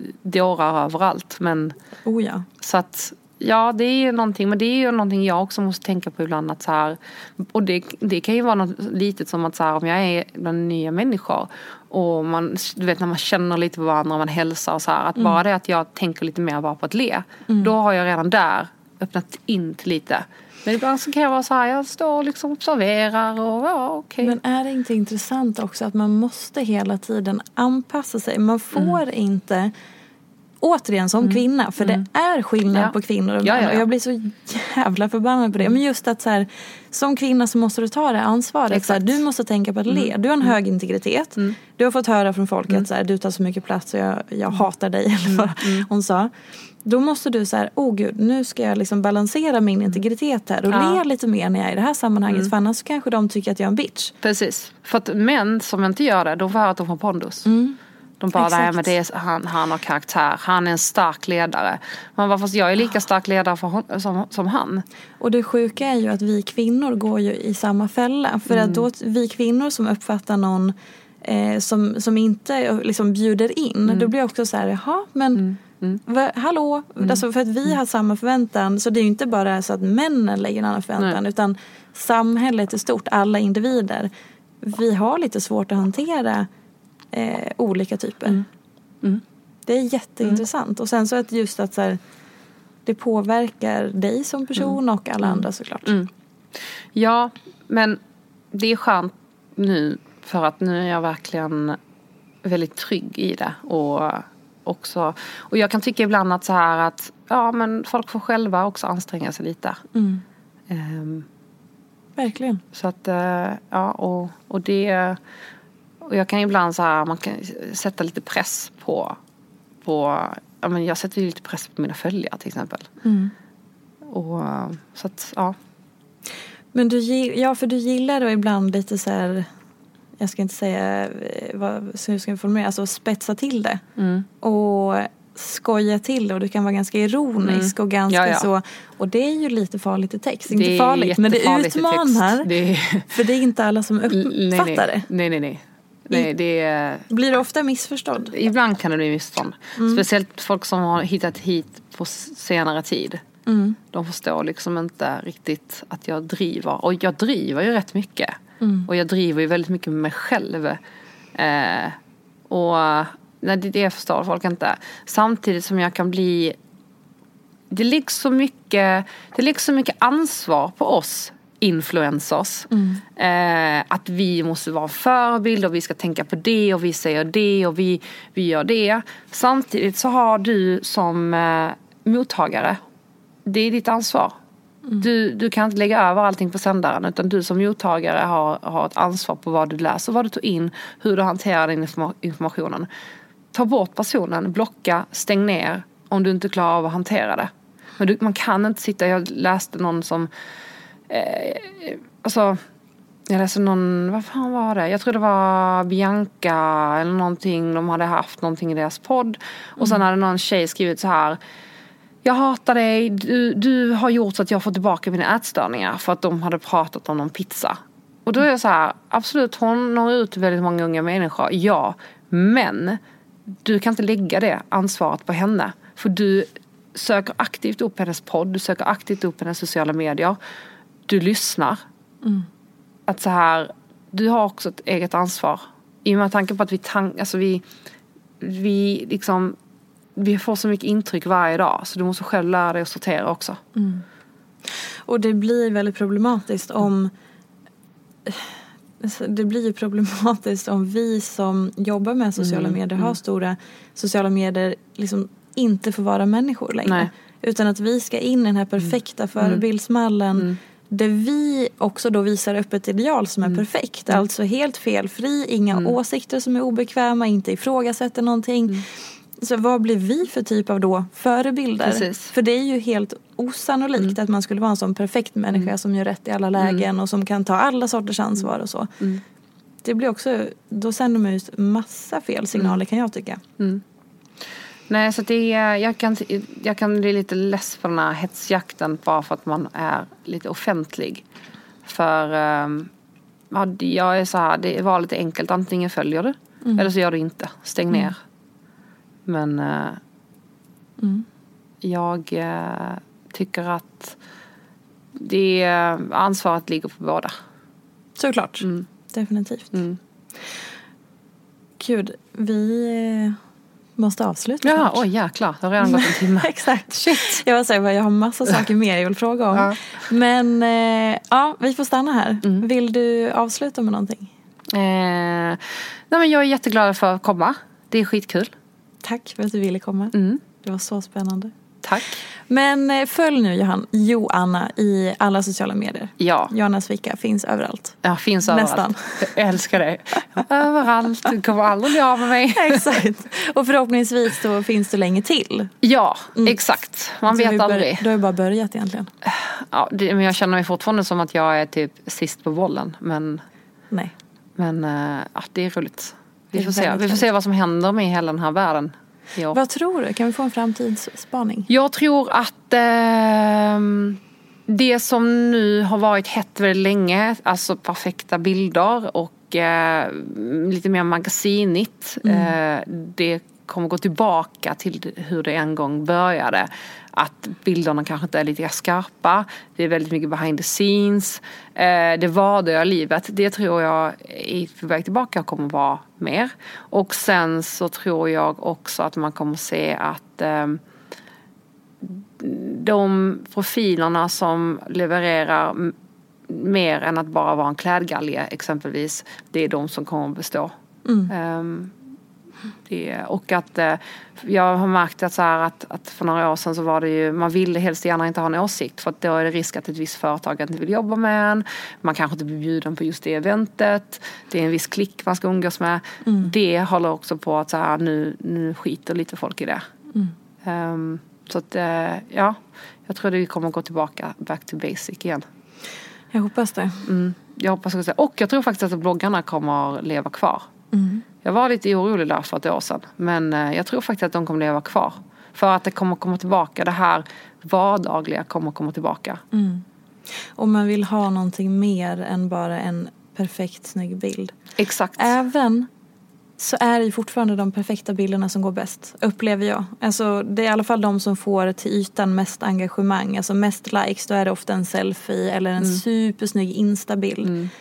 dårar överallt. Men oh ja. så att ja, det är ju någonting, men det är ju någonting jag också måste tänka på ibland, att så här, och det, det kan ju vara något litet som att så här, om jag är bland nya människor och man, du vet när man känner lite på varandra och man hälsar och så här, att mm. bara det att jag tänker lite mer bara på att le, mm. då har jag redan där öppnat in till lite. Men ibland så kan jag vara så här, jag står och liksom observerar och ja, okej. Okay. Men är det inte intressant också att man måste hela tiden anpassa sig? Man får mm. inte... Återigen som mm. kvinna, för mm. det är skillnad ja. på kvinnor och män. Ja, ja, ja. Och jag blir så jävla förbannad på det. Men just att så här, som kvinna så måste du ta det ansvaret. Så här, du måste tänka på att le. Du har en mm. hög integritet. Mm. Du har fått höra från folk mm. att så här, du tar så mycket plats och jag, jag hatar dig. Eller vad mm. hon sa. Då måste du så här, åh gud, nu ska jag liksom balansera min integritet här. Och ja. le lite mer när jag är i det här sammanhanget. Mm. För annars kanske de tycker att jag är en bitch. Precis. För att män som inte gör det, de får höra att de får pondus. Mm. De bara, nej, men det är, han, han har karaktär. Han är en stark ledare. Man bara, fast jag är lika stark ledare för hon, som, som han. Och det sjuka är ju att vi kvinnor går ju i samma fälla. För mm. att då vi kvinnor som uppfattar någon eh, som, som inte liksom bjuder in. Mm. Då blir jag också så här, jaha, men mm. Mm. Va, hallå? Mm. Alltså för att vi har samma förväntan. Så det är ju inte bara så att männen lägger en annan förväntan. Nej. Utan samhället är stort, alla individer. Vi har lite svårt att hantera Eh, olika typer. Mm. Mm. Det är jätteintressant. Mm. Och sen så att just att så här, det påverkar dig som person mm. och alla mm. andra såklart. Mm. Ja, men det är skönt nu för att nu är jag verkligen väldigt trygg i det. Och också, och jag kan tycka ibland att så här att ja, men folk får själva också anstränga sig lite. Mm. Um, Verkligen. Så att, uh, ja, och, och det, och jag kan ibland så här, man kan sätta lite press på, på ja, men jag sätter ju lite press på mina följare till exempel. Mm. Och så att, ja. Men du, ja, för du gillar då ibland lite så här, jag ska inte säga vad, hur ska jag formulera, alltså spetsa till det. Mm. Och skoja till det, och du kan vara ganska ironisk mm. och ganska ja, ja. så, och det är ju lite farligt i text. Inte farligt, men det utmanar. Det är... För det är inte alla som uppfattar det. Nej, nej, nej. Nej, det är... Blir det ofta missförstådd? Ibland kan det bli missförstånd. Mm. Speciellt folk som har hittat hit på senare tid. Mm. De förstår liksom inte riktigt att jag driver. Och jag driver ju rätt mycket. Mm. Och jag driver ju väldigt mycket med mig själv. Eh, och nej, det, det förstår folk inte. Samtidigt som jag kan bli... Det ligger så mycket, det ligger så mycket ansvar på oss influencers. Mm. Eh, att vi måste vara förebild och vi ska tänka på det och vi säger det och vi, vi gör det. Samtidigt så har du som eh, mottagare, det är ditt ansvar. Mm. Du, du kan inte lägga över allting på sändaren, utan du som mottagare har, har ett ansvar på vad du läser, vad du tar in, hur du hanterar den informationen. Ta bort personen, blocka, stäng ner om du inte klarar av att hantera det. Men du, man kan inte sitta, jag läste någon som Eh, alltså jag läste någon, vad fan var det? Jag tror det var Bianca eller någonting, de hade haft någonting i deras podd och mm. sen hade någon tjej skrivit så här: jag hatar dig, du, du har gjort så att jag får tillbaka mina ätstörningar, för att de hade pratat om någon pizza. Och då är jag så här, absolut, hon når ut till väldigt många unga människor, ja, men du kan inte lägga det ansvaret på henne, för du söker aktivt upp hennes podd, du söker aktivt upp hennes sociala medier. Du lyssnar. Mm. Att så här, du har också ett eget ansvar. I och med tanke på att vi tank, alltså vi vi liksom vi får så mycket intryck varje dag, så du måste själv lära dig att sortera också. Mm. Och det blir väldigt problematiskt om det blir ju problematiskt om vi som jobbar med sociala mm. medier har mm. stora sociala medier liksom inte får vara människor längre. Nej. Utan att vi ska in i den här perfekta mm. förebildsmallen mm. där vi också då visar upp ett ideal som är mm. perfekt. Mm. Alltså helt felfri, inga mm. åsikter som är obekväma, inte ifrågasätter någonting. Mm. Så vad blir vi för typ av då förebilder? Precis. För det är ju helt osannolikt mm. att man skulle vara en sån perfekt människa mm. som gör rätt i alla lägen mm. och som kan ta alla sorters ansvar och så. Mm. Det blir också, då sänder man ut massa fel signaler mm. kan jag tycka. Mm. Nej, så det är, jag kan, jag kan bli lite less på den här hetsjakten bara för att man är lite offentlig. För um, ja, jag är så här, det var lite enkelt, antingen följer du mm. eller så gör du inte, stäng ner. Mm. Men uh, mm. jag uh, tycker att det ansvaret ligger på båda. Såklart, mm. definitivt. Mm. Gud, vi måste avsluta. Ja, snart. Oj jäklar, det har redan gått en timme. Exakt. Shit. Jag vill säga, jag har massa saker mer jag vill fråga om. Ja. Men eh, ja, vi får stanna här. Mm. Vill du avsluta med någonting? Eh, nej, men jag är jätteglad för att komma. Det är skitkul. Tack för att du ville komma. Mm. Det var så spännande. Tack. Men följ nu Johan, Joanna i alla sociala medier. Ja. Joanna Svicka finns överallt. Ja, finns överallt. Nästan. Jag älskar dig. Överallt. Du kommer aldrig bli av med mig. Exakt. Och förhoppningsvis då finns du länge till. Ja, mm. exakt. Man så vet aldrig. Bör- du har ju bara börjat egentligen. Ja, det, men jag känner mig fortfarande som att jag är typ sist på bollen. Men, Nej. men ja, det är roligt. Vi får, se. Vi får se vad som händer med hela den här världen. Ja. Vad tror du? Kan vi få en framtidsspaning? Jag tror att eh, det som nu har varit hett väldigt länge, alltså perfekta bilder och eh, lite mer magasinigt, mm. eh, det kommer gå tillbaka till hur det en gång började. Att bilderna kanske inte är lite skarpa. Det är väldigt mycket behind the scenes. Eh, det vardagliga livet. Det tror jag är på väg tillbaka kommer vara mer. Och sen så tror jag också att man kommer se att eh, de profilerna som levererar m- mer än att bara vara en klädgalge exempelvis. Det är de som kommer att bestå. Mm. Um, Det, och att eh, jag har märkt att, så här, att, att för några år sedan så var det ju, man ville helst gärna inte ha en åsikt för att då är det risk att ett visst företag inte vill jobba med en, man kanske inte blir bjuden på just det eventet, det är en viss klick man ska umgås med. Mm. Det håller också på att så här, nu, nu skiter lite folk i det. Mm. Um, så att eh, ja, jag tror att vi kommer gå tillbaka back to basic igen. Jag hoppas det. Mm, jag hoppas också. Och jag tror faktiskt att bloggarna kommer leva kvar. Mm. Jag var lite orolig där för ett år sedan. Men jag tror faktiskt att de kommer leva kvar. För att det kommer komma tillbaka. Det här vardagliga kommer komma tillbaka. Mm. Och man vill ha någonting mer än bara en perfekt snygg bild. Exakt. Även så är det fortfarande de perfekta bilderna som går bäst. Upplever jag. Alltså, det är i alla fall de som får till ytan mest engagemang. Alltså mest likes. Då är det ofta en selfie eller en mm. supersnygg instabild. Mm.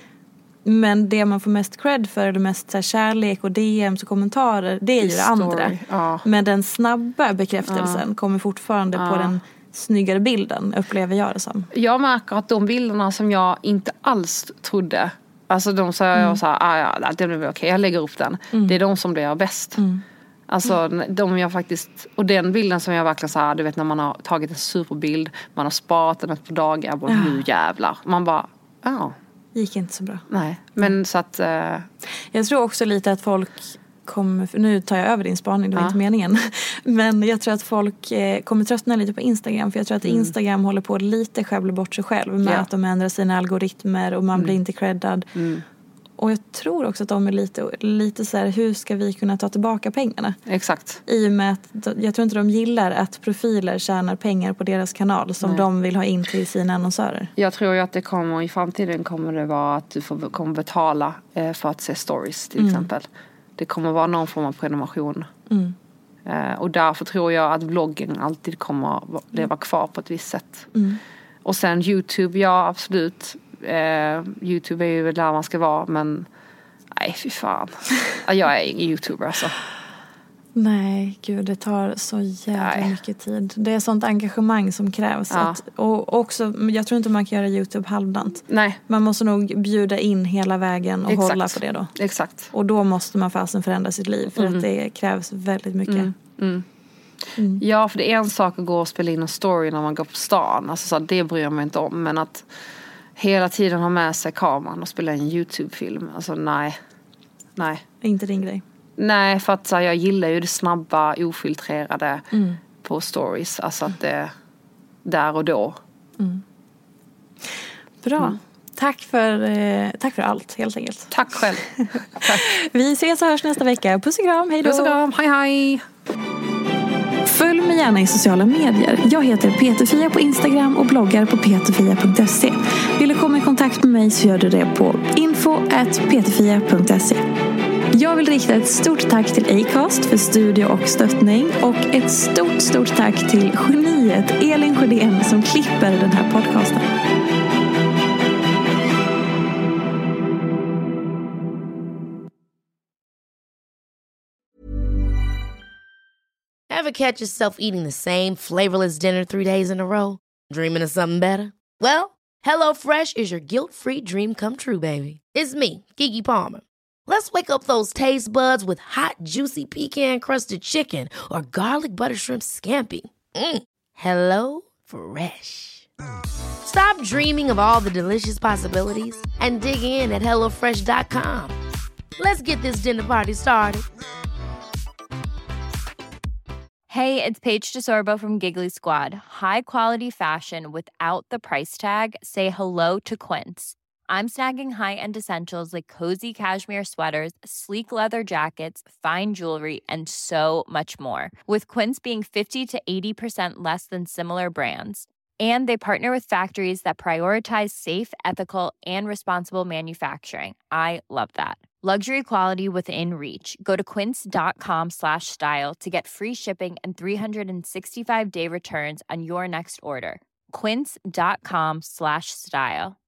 Men det man får mest cred för, eller mest så här, kärlek och D M's och kommentarer, det är ju det andra. Ja. Men den snabba bekräftelsen ja. kommer fortfarande ja. på den snyggare bilden, upplever jag det som. Jag märker att de bilderna som jag inte alls trodde, alltså de sa jag mm. så här, ah, ja, det blir okej, okay, jag lägger upp den. Mm. Det är de som blir bäst. Mm. Alltså mm. de jag faktiskt, och den bilden som jag verkligen så här, du vet när man har tagit en superbild, man har sparat den ett par dagar, bara, ja. nu jävlar. Man bara, ja. Oh. Gick inte så bra. Nej, men mm. så att... Uh... Jag tror också lite att folk kommer... Nu tar jag över din spaning, det var ja. inte meningen. Men jag tror att folk eh, kommer tröttna lite på Instagram. För jag tror att mm. Instagram håller på lite skäbbla bort sig själv. Med ja. att de ändrar sina algoritmer och man mm. blir inte creddad. Mm. Och jag tror också att de är lite, lite så här, hur ska vi kunna ta tillbaka pengarna? Exakt. I och med att jag tror inte de gillar att profiler tjänar pengar på deras kanal som Nej. de vill ha in till sina annonsörer. Jag tror ju att det kommer, i framtiden kommer det vara att du får, kommer betala eh, för att se stories till mm. exempel. Det kommer vara någon form av prenumeration. Mm. Eh, och därför tror jag att bloggen alltid kommer leva kvar på ett visst sätt. Mm. Och sen YouTube, ja absolut. Uh, YouTube är ju där man ska vara, men nej fy fan. Jag är ingen YouTuber alltså. Nej, gud, det tar så jävla nej. mycket tid. Det är sånt engagemang som krävs. Ja. Att, och också, jag tror inte man kan göra YouTube halvdant. Nej. Man måste nog bjuda in hela vägen och Exakt. hålla på det då. Exakt. Och då måste man fasen förändra sitt liv. För mm. att det krävs väldigt mycket. Mm. Mm. Mm. Ja, för det är en sak att gå och spela in en story när man går på stan. Alltså, så det bryr jag mig inte om. Men att hela tiden ha med sig kameran och spela en YouTube-film. Alltså nej. Nej. Inte din grej. Nej, för att så, jag gillar ju det snabba, ofiltrerade mm. på stories. Alltså att det där och då. Mm. Bra. Mm. Tack för, eh, tack för allt, helt enkelt. Tack själv. Tack. Vi ses och hörs nästa vecka. Puss och kram, hej då. Puss och kram, hej hej. Följ mig gärna i sociala medier. Jag heter Peterfia på Instagram och bloggar på peterfia punkt se. Vill du komma i kontakt med mig så gör du det på info at peterfia punkt se. Jag vill rikta ett stort tack till Acast för studio och stöttning. Och ett stort, stort tack till geniet Elin Sjödén som klipper den här podcasten. Ever catch yourself eating the same flavorless dinner three days in a row? Dreaming of something better? Well, HelloFresh is your guilt-free dream come true, baby. It's me, Keke Palmer. Let's wake up those taste buds with hot, juicy pecan-crusted chicken or garlic butter shrimp scampi. Mm. Hello Fresh. Stop dreaming of all the delicious possibilities and dig in at hello fresh dot com. Let's get this dinner party started. Hey, it's Paige DeSorbo from Giggly Squad. High quality fashion without the price tag. Say hello to Quince. I'm snagging high-end essentials like cozy cashmere sweaters, sleek leather jackets, fine jewelry, and so much more. With Quince being fifty to eighty percent less than similar brands. And they partner with factories that prioritize safe, ethical, and responsible manufacturing. I love that. Luxury quality within reach. Go to quince.com slash style to get free shipping and three sixty-five day returns on your next order. Quince.com slash style.